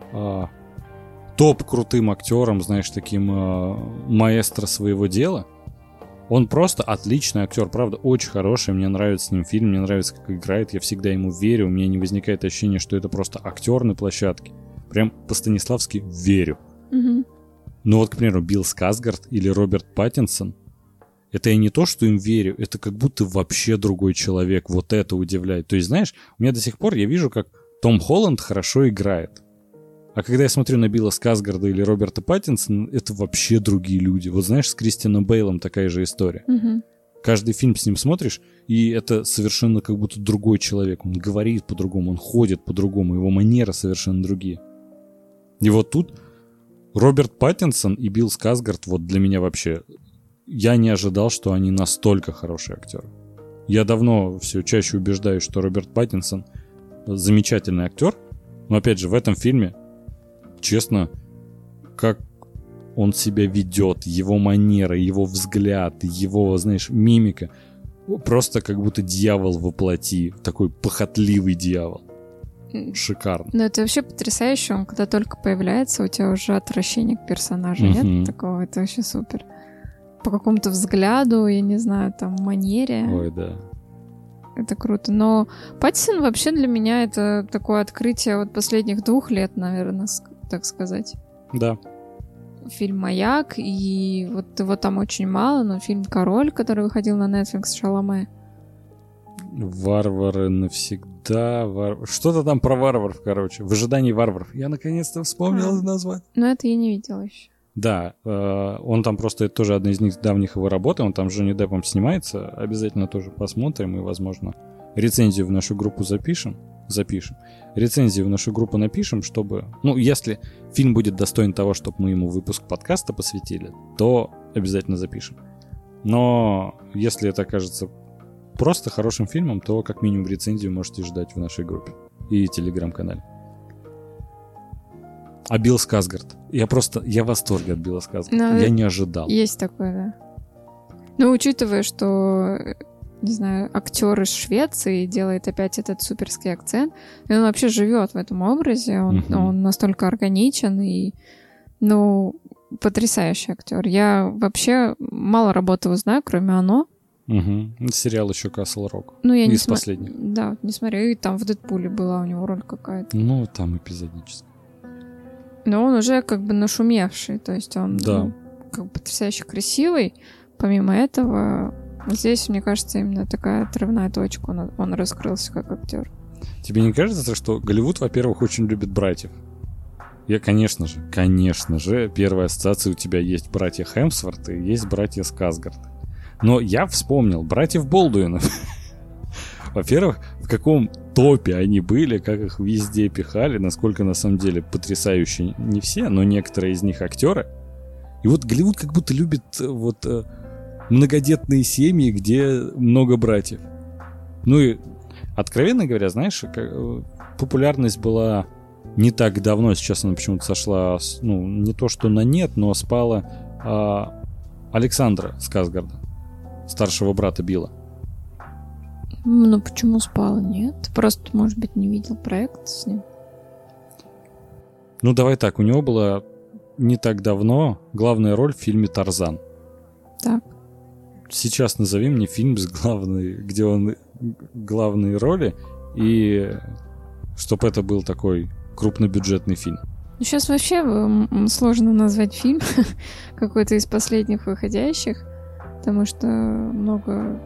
топ-крутым актером, знаешь, таким маэстро своего дела. Он просто отличный актер, правда, очень хороший. Мне нравится с ним фильм, мне нравится, как играет. Я всегда ему верю. У меня не возникает ощущения, что это просто актер на площадке. Прям по-станиславски верю. Угу. Но вот, к примеру, Билл Скарсгард или Роберт Паттинсон, это я не то, что им верю, это как будто вообще другой человек. Вот это удивляет. То есть, знаешь, у меня до сих пор я вижу, как Том Холланд хорошо играет. А когда я смотрю на Билла Скарсгарда или Роберта Паттинсона, это вообще другие люди. Вот знаешь, с Кристианом Бейлом такая же история. Угу. Каждый фильм с ним смотришь, и это совершенно как будто другой человек. Он говорит по-другому, он ходит по-другому, его манеры совершенно другие. И вот тут Роберт Паттинсон и Билл Скарсгард, вот для меня вообще... Я не ожидал, что они настолько хорошие актеры. Я давно все чаще убеждаюсь, что Роберт Паттинсон замечательный актер, но опять же в этом фильме честно, как он себя ведет, его манера, его взгляд, его, знаешь, мимика. Просто как будто дьявол воплоти. Такой похотливый дьявол. Шикарно. Ну, это вообще потрясающе. Он когда только появляется, у тебя уже отвращение к персонажу. Нет такого? Это вообще супер. По какому-то взгляду, я не знаю, там, манере. Ой, да. Это круто. Но Паттинсон вообще для меня это такое открытие вот последних 2 лет, наверное, так сказать. Да. Фильм «Маяк», и вот его там очень мало, но фильм «Король», который выходил на Netflix, Шаломе. «Варвары навсегда». Что-то там про варваров, короче. «В ожидании варваров». Я наконец-то вспомнил название. Но это я не видела еще. Да, он там просто, это тоже одна из них давних его работы, он там с Джонни Деппом снимается, обязательно тоже посмотрим и, возможно, рецензию в нашу группу запишем. Рецензию в нашу группу напишем, чтобы, ну, если фильм будет достоин того, чтобы мы ему выпуск подкаста посвятили, то обязательно запишем. Но если это окажется просто хорошим фильмом, то как минимум рецензию можете ждать в нашей группе и телеграм-канале. А Билл Скарсгард. Я в восторге от Билла Скарсгарда. Я не ожидал. Есть такое, да. Ну, учитывая, что, не знаю, актер из Швеции делает опять этот суперский акцент, и он вообще живет в этом образе, он настолько органичен и, ну, потрясающий актер. Я вообще мало работ его знаю, кроме «Оно». Сериал еще «Касл Рок». Ну, я из последних. Да, не смотрю. И там в «Дэдпуле» была у него роль какая-то. Ну, там эпизодически. Но он уже как бы нашумевший, то есть он как бы потрясающе красивый. Помимо этого, здесь, мне кажется, именно такая отрывная точка, он раскрылся как актер. Тебе не кажется, что Голливуд, во-первых, очень любит братьев? Конечно же, первая ассоциация у тебя есть братья Хемсворт и есть братья Скарсгард. Но я вспомнил братьев Болдуинов. Во-первых, в каком топе они были, как их везде пихали, насколько на самом деле потрясающие не все, но некоторые из них актеры. И вот Голливуд как будто любит вот многодетные семьи, где много братьев. Ну и, откровенно говоря, знаешь, популярность была не так давно, сейчас она почему-то сошла, ну, не то что на нет, но спала Александра Скарсгарда, старшего брата Билла. Ну, почему спала? Нет. Просто, может быть, не видел проект с ним. Ну, давай так, у него была не так давно главная роль в фильме «Тарзан». Так. Сейчас назови мне фильм, где он главные роли, и чтобы это был такой крупнобюджетный фильм. Ну, сейчас вообще сложно назвать фильм какой-то из последних выходящих, потому что много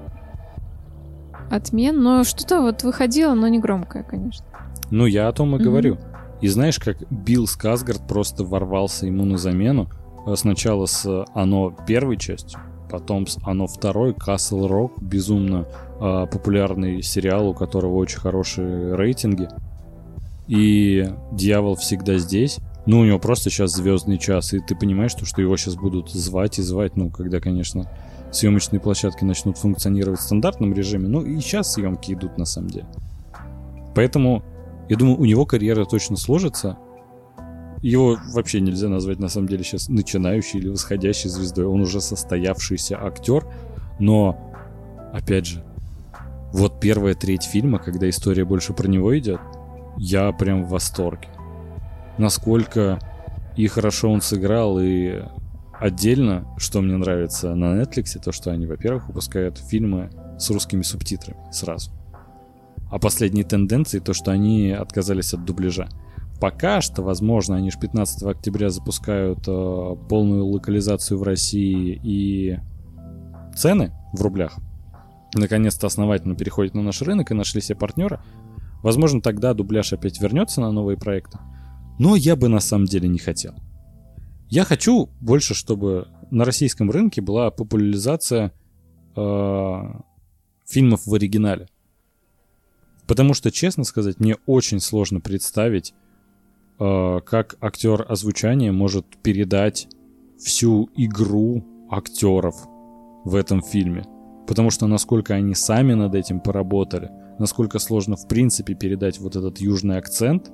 отмен, но что-то вот выходило, но не громкое, конечно. Ну, я о том и говорю. И знаешь, как Билл Скарсгард просто ворвался ему на замену сначала с «Оно» первой частью, потом с «Оно» второй, «Касл Рок», безумно популярный сериал, у которого очень хорошие рейтинги, и «Дьявол всегда здесь». Ну, у него просто сейчас звездный час, и ты понимаешь, что его сейчас будут звать и звать, ну, когда, конечно, съемочные площадки начнут функционировать в стандартном режиме. Ну, и сейчас съемки идут, на самом деле. Поэтому, я думаю, у него карьера точно сложится. Его вообще нельзя назвать, на самом деле, сейчас начинающей или восходящей звездой. Он уже состоявшийся актер. Но, опять же, вот первая треть фильма, когда история больше про него идет, я прям в восторге. Насколько и хорошо он сыграл, и отдельно, что мне нравится на Netflix, то, что они, во-первых, выпускают фильмы с русскими субтитрами сразу. А последние тенденции, то, что они отказались от дубляжа. Пока что, возможно, они же 15 октября запускают полную локализацию в России и цены в рублях. Наконец-то основательно переходят на наш рынок и нашли себе партнера. Возможно, тогда дубляж опять вернется на новые проекты. Но я бы на самом деле не хотел. Я хочу больше, чтобы на российском рынке была популяризация фильмов в оригинале. Потому что, честно сказать, мне очень сложно представить, как актер озвучания может передать всю игру актеров в этом фильме. Потому что насколько они сами над этим поработали, насколько сложно в принципе передать вот этот южный акцент.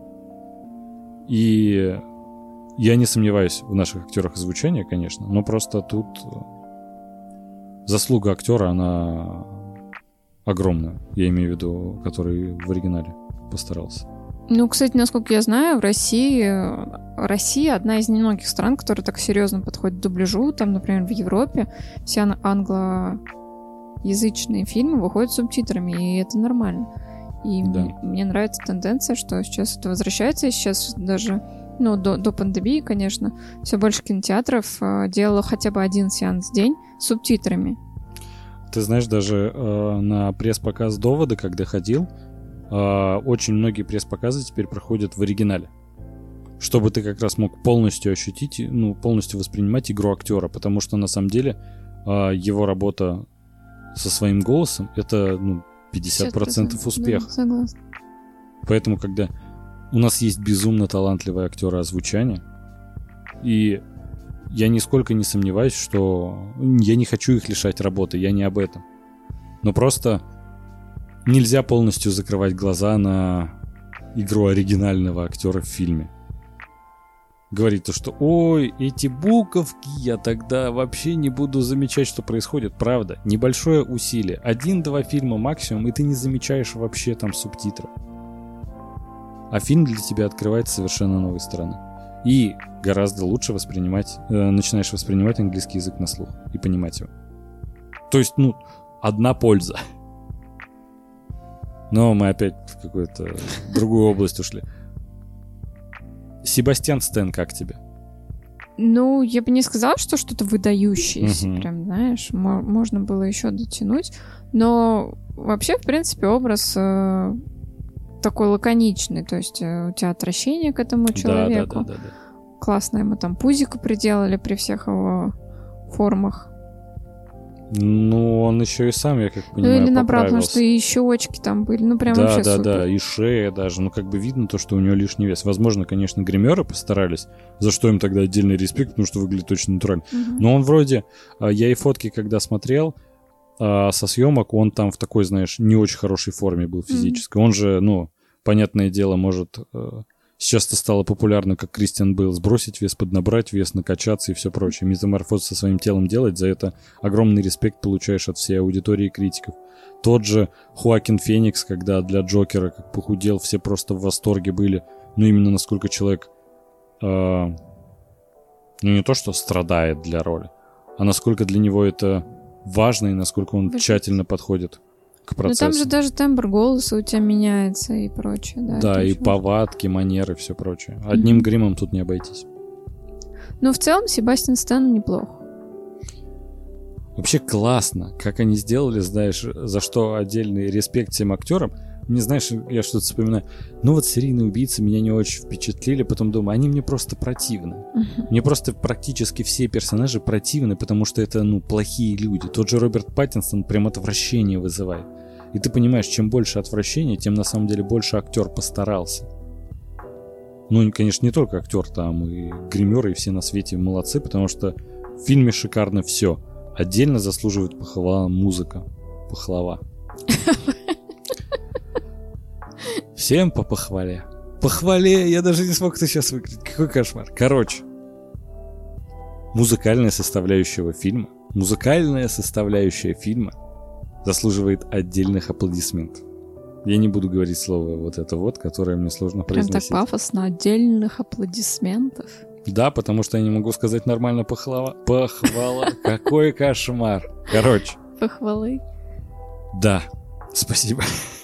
И я не сомневаюсь в наших актерах озвучания, конечно, но просто тут заслуга актера, она огромная. Я имею в виду, который в оригинале постарался. Ну, кстати, насколько я знаю, в Россия одна из немногих стран, которая так серьезно подходит к дубляжу. Там, например, в Европе все англоязычные фильмы выходят с субтитрами, и это нормально. И да. мне нравится тенденция, что сейчас это возвращается, и сейчас даже, ну, до пандемии, конечно, все больше кинотеатров делало хотя бы один сеанс в день с субтитрами. Ты знаешь, даже на пресс-показ «Довода», когда ходил, очень многие пресс-показы теперь проходят в оригинале. Чтобы ты как раз мог полностью ощутить, ну, полностью воспринимать игру актера, потому что на самом деле его работа со своим голосом — это, ну, 50% успеха. Да, согласна. Поэтому, когда у нас есть безумно талантливые актеры озвучания, и я нисколько не сомневаюсь, что я не хочу их лишать работы, я не об этом. Но просто нельзя полностью закрывать глаза на игру оригинального актера в фильме. Говорит то, что ой, эти буковки, я тогда вообще не буду замечать, что происходит. Правда, небольшое усилие. 1-2 фильма максимум, и ты не замечаешь вообще там субтитров. А фильм для тебя открывает совершенно новой стороны. И гораздо лучше начинаешь воспринимать английский язык на слух и понимать его. То есть, ну, одна польза. Но мы опять в какую-то другую область ушли. Себастьян Стэн, как тебе? Ну, я бы не сказала, что что-то выдающееся, прям, знаешь, можно было еще дотянуть, но вообще, в принципе, образ такой лаконичный, то есть у тебя отвращение к этому человеку. Да. Классно ему там пузико приделали при всех его формах. Ну, он еще и сам, я как понимаю, или наоборот, потому поправился. что и щечки там были, ну прям вообще супер. Да, и шея даже, ну как бы видно то, что у него лишний вес. Возможно, конечно, гримеры постарались, за что им тогда отдельный респект, потому что выглядит очень натурально. Но он вроде, я и фотки когда смотрел со съемок, он там в такой, знаешь, не очень хорошей форме был физической. Он же, ну, понятное дело, может Сейчас это стало популярно, как Кристиан Бейл, сбросить вес, поднабрать вес, накачаться и все прочее. Метаморфоз со своим телом делать, за это огромный респект получаешь от всей аудитории и критиков. Тот же Хоакин Феникс, когда для Джокера как похудел, все просто в восторге были. Ну, именно насколько человек, ну, не то, что страдает для роли, а насколько для него это важно и насколько он тщательно подходит к процессу. Ну, там же даже тембр голоса у тебя меняется и прочее, да? Да, и повадки, манеры, все прочее. Одним гримом тут не обойтись. Ну, в целом, Себастьян Стэн неплох. Вообще классно, как они сделали, знаешь, за что отдельный респект всем актерам. Мне, знаешь, я что-то вспоминаю. Ну вот серийные убийцы меня не очень впечатлили, потом думаю, они мне просто противны. Мне просто практически все персонажи противны, потому что это, ну, плохие люди. Тот же Роберт Паттинсон прям отвращение вызывает. И ты понимаешь, чем больше отвращения, тем на самом деле больше актер постарался. Ну, конечно, не только актер, там и гримеры, и все на свете молодцы, потому что в фильме шикарно все. Отдельно заслуживает похвала музыка. Похвала. Всем по похвале. Похвале, я даже не смог это сейчас выкрыть. Какой кошмар. Короче, музыкальная составляющая фильма заслуживает отдельных аплодисментов. Я не буду говорить слово вот это вот, которое мне сложно произносить. Прям так пафосно, отдельных аплодисментов. Да, потому что я не могу сказать нормально похвала. Какой кошмар. Короче. Похвалы. Да, спасибо.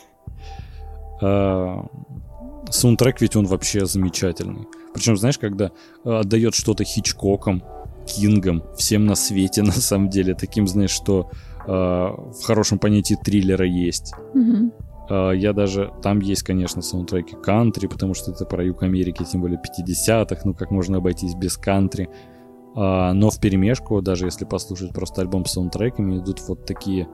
Саундтрек ведь он вообще замечательный. Причем, знаешь, когда отдает что-то Хичкоком, Кингом, всем на свете, на самом деле, таким, знаешь, что в хорошем понятии триллера есть. Я даже... Там есть, конечно, саундтреки кантри, потому что это про юг Америки, тем более 50-х, ну как можно обойтись без кантри. Но вперемешку, даже если послушать просто альбом с саундтреками, идут вот такие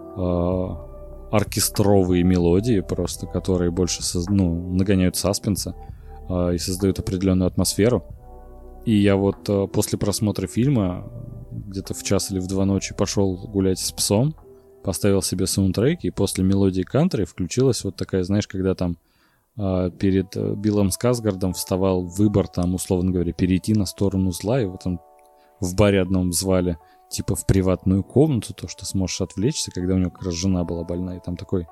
оркестровые мелодии просто, которые больше нагоняют саспенса и создают определенную атмосферу. И я вот после просмотра фильма где-то в 1 или в 2 ночи пошел гулять с псом, поставил себе саундтрек, и после мелодии кантри включилась вот такая, знаешь, когда там перед Биллом Скарсгардом вставал выбор, там, условно говоря, перейти на сторону зла, и вот он в баре одном звали типа в приватную комнату, то, что сможешь отвлечься, когда у него как раз жена была больна, и там такой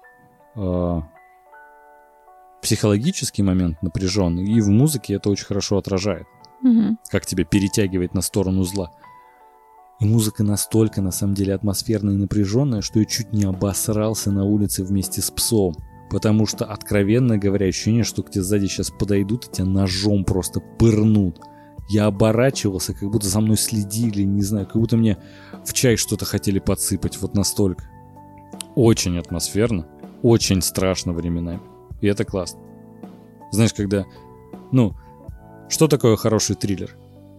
психологический момент напряженный, и в музыке это очень хорошо отражает, как тебя перетягивает на сторону зла. И музыка настолько, на самом деле, атмосферная и напряженная, что я чуть не обосрался на улице вместе с псом. Потому что, откровенно говоря, ощущение, что к тебе сзади сейчас подойдут и тебя ножом просто пырнут. Я оборачивался, как будто за мной следили, не знаю, как будто мне в чай что-то хотели подсыпать, вот настолько. Очень атмосферно, очень страшно временами. И это классно. Знаешь, когда... Ну, что такое хороший триллер?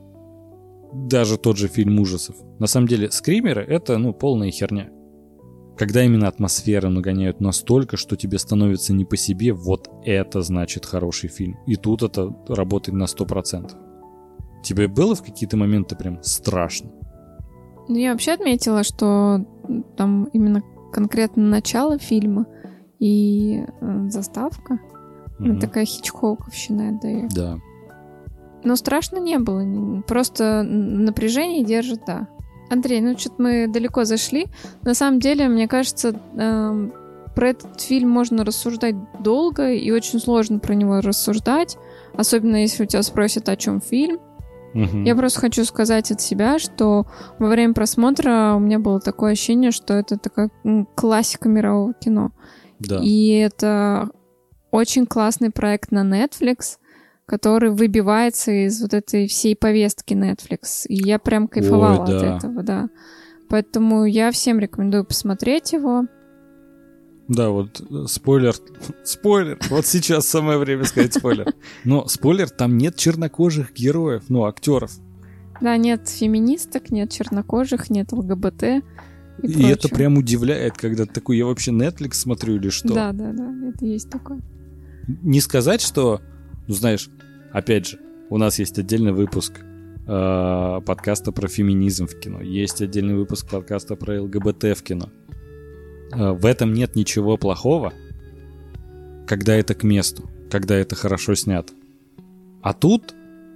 Даже тот же фильм ужасов. На самом деле, скримеры — это, полная херня. Когда именно атмосферу нагоняют настолько, что тебе становится не по себе, вот это значит хороший фильм. И тут это работает на 100%. Тебе было в какие-то моменты прям страшно? Ну, я вообще отметила, что там именно конкретно начало фильма и заставка такая хичкоковщина отдает. Да. Но страшно не было. Просто напряжение держит, да. Андрей, что-то мы далеко зашли. На самом деле, мне кажется, про этот фильм можно рассуждать долго, и очень сложно про него рассуждать. Особенно, если у тебя спросят, о чем фильм. Я просто хочу сказать от себя, что во время просмотра у меня было такое ощущение, что это такая классика мирового кино. Да. И это очень классный проект на Netflix, который выбивается из вот этой всей повестки Netflix. И я прям кайфовала от этого, да. Поэтому я всем рекомендую посмотреть его. Да, вот спойлер. Спойлер! Вот сейчас самое время сказать спойлер. Но спойлер, там нет чернокожих героев, актеров. Да, нет феминисток, нет чернокожих, нет ЛГБТ. И это прям удивляет, когда ты такой, я вообще Netflix смотрю или что? Да, это есть такое. Не сказать, что, знаешь, опять же, у нас есть отдельный выпуск подкаста про феминизм в кино, есть отдельный выпуск подкаста про ЛГБТ в кино. В этом нет ничего плохого, когда это к месту, когда это хорошо снято. А тут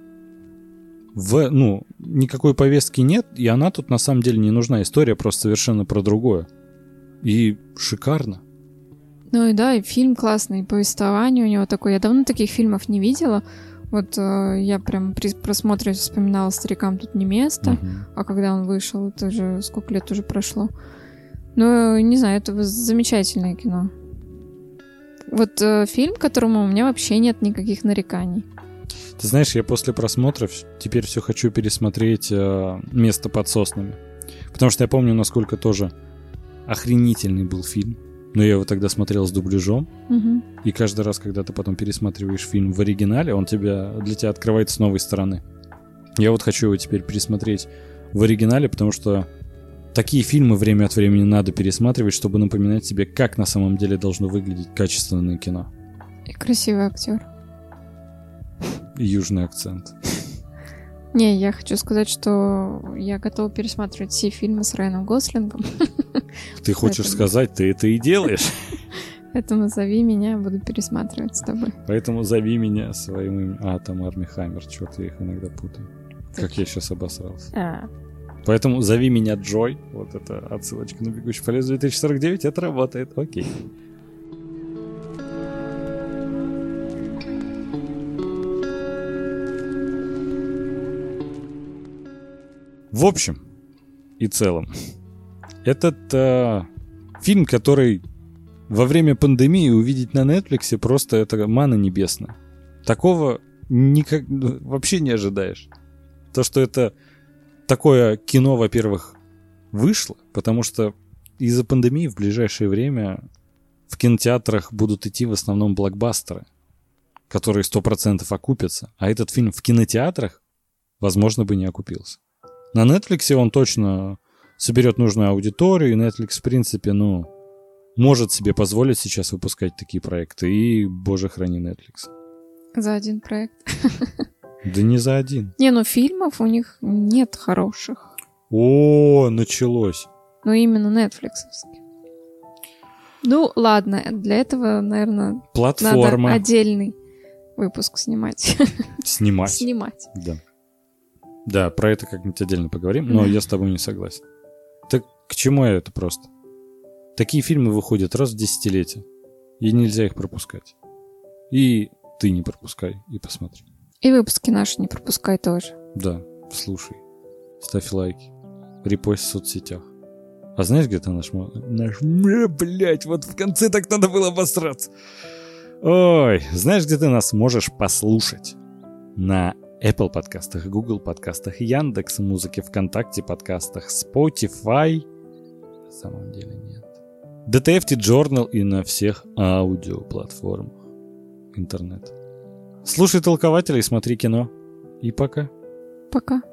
никакой повестки нет, и она тут на самом деле не нужна. История просто совершенно про другое. И шикарно. Ну и да, и фильм классный, и повествование у него такое. Я давно таких фильмов не видела. Вот я прям при просмотре вспоминала «Старикам тут не место», а когда он вышел, это же сколько лет уже прошло. Ну, не знаю, это замечательное кино. Вот фильм, к которому у меня вообще нет никаких нареканий. Ты знаешь, я после просмотра теперь все хочу пересмотреть «Место под соснами». Потому что я помню, насколько тоже охренительный был фильм. Но я его тогда смотрел с дубляжом. И каждый раз, когда ты потом пересматриваешь фильм в оригинале, он для тебя открывается с новой стороны. Я вот хочу его теперь пересмотреть в оригинале, потому что такие фильмы время от времени надо пересматривать, чтобы напоминать себе, как на самом деле должно выглядеть качественное кино. И красивый актер. И южный акцент. Не, я хочу сказать, что я готова пересматривать все фильмы с Райаном Гослингом. Ты хочешь сказать, ты это и делаешь. Поэтому зови меня, буду пересматривать с тобой. Поэтому зови меня своим именем. Там Арми Хаммер, черт, я их иногда путаю. Как я сейчас обосрался. Поэтому зови меня Джой. Вот это отсылочка на «Бегущий по лезвию 2049». Это работает, окей. В общем и целом, этот фильм, который во время пандемии увидеть на Netflix, просто это мана небесная. Такого вообще не ожидаешь. То, что это такое кино, во-первых, вышло, потому что из-за пандемии в ближайшее время в кинотеатрах будут идти в основном блокбастеры, которые 100% окупятся, а этот фильм в кинотеатрах, возможно, бы не окупился. На Netflix он точно соберет нужную аудиторию, и Netflix, в принципе, может себе позволить сейчас выпускать такие проекты. И, боже, храни Netflix. За один проект. Да не за один. Не, фильмов у них нет хороших. О, началось. Именно нетфликсовских. Ладно, для этого, наверное, платформа. Надо отдельный выпуск снимать. Снимать. Да, про это как-нибудь отдельно поговорим, но я с тобой не согласен. Так к чему это просто? Такие фильмы выходят раз в десятилетие, и нельзя их пропускать. И ты не пропускай, и посмотри. И выпуски наши не пропускай тоже. Да, слушай, ставь лайки, репост в соцсетях. А знаешь, где-то наш... Блять, вот в конце так надо было обосраться. Ой, знаешь, где ты нас можешь послушать? На Apple подкастах, Google подкастах, Яндекс.Музыке, ВКонтакте подкастах, Spotify. На самом деле нет. DTFT Journal и на всех аудиоплатформах интернета. Слушай толкователей, смотри кино. И пока. Пока.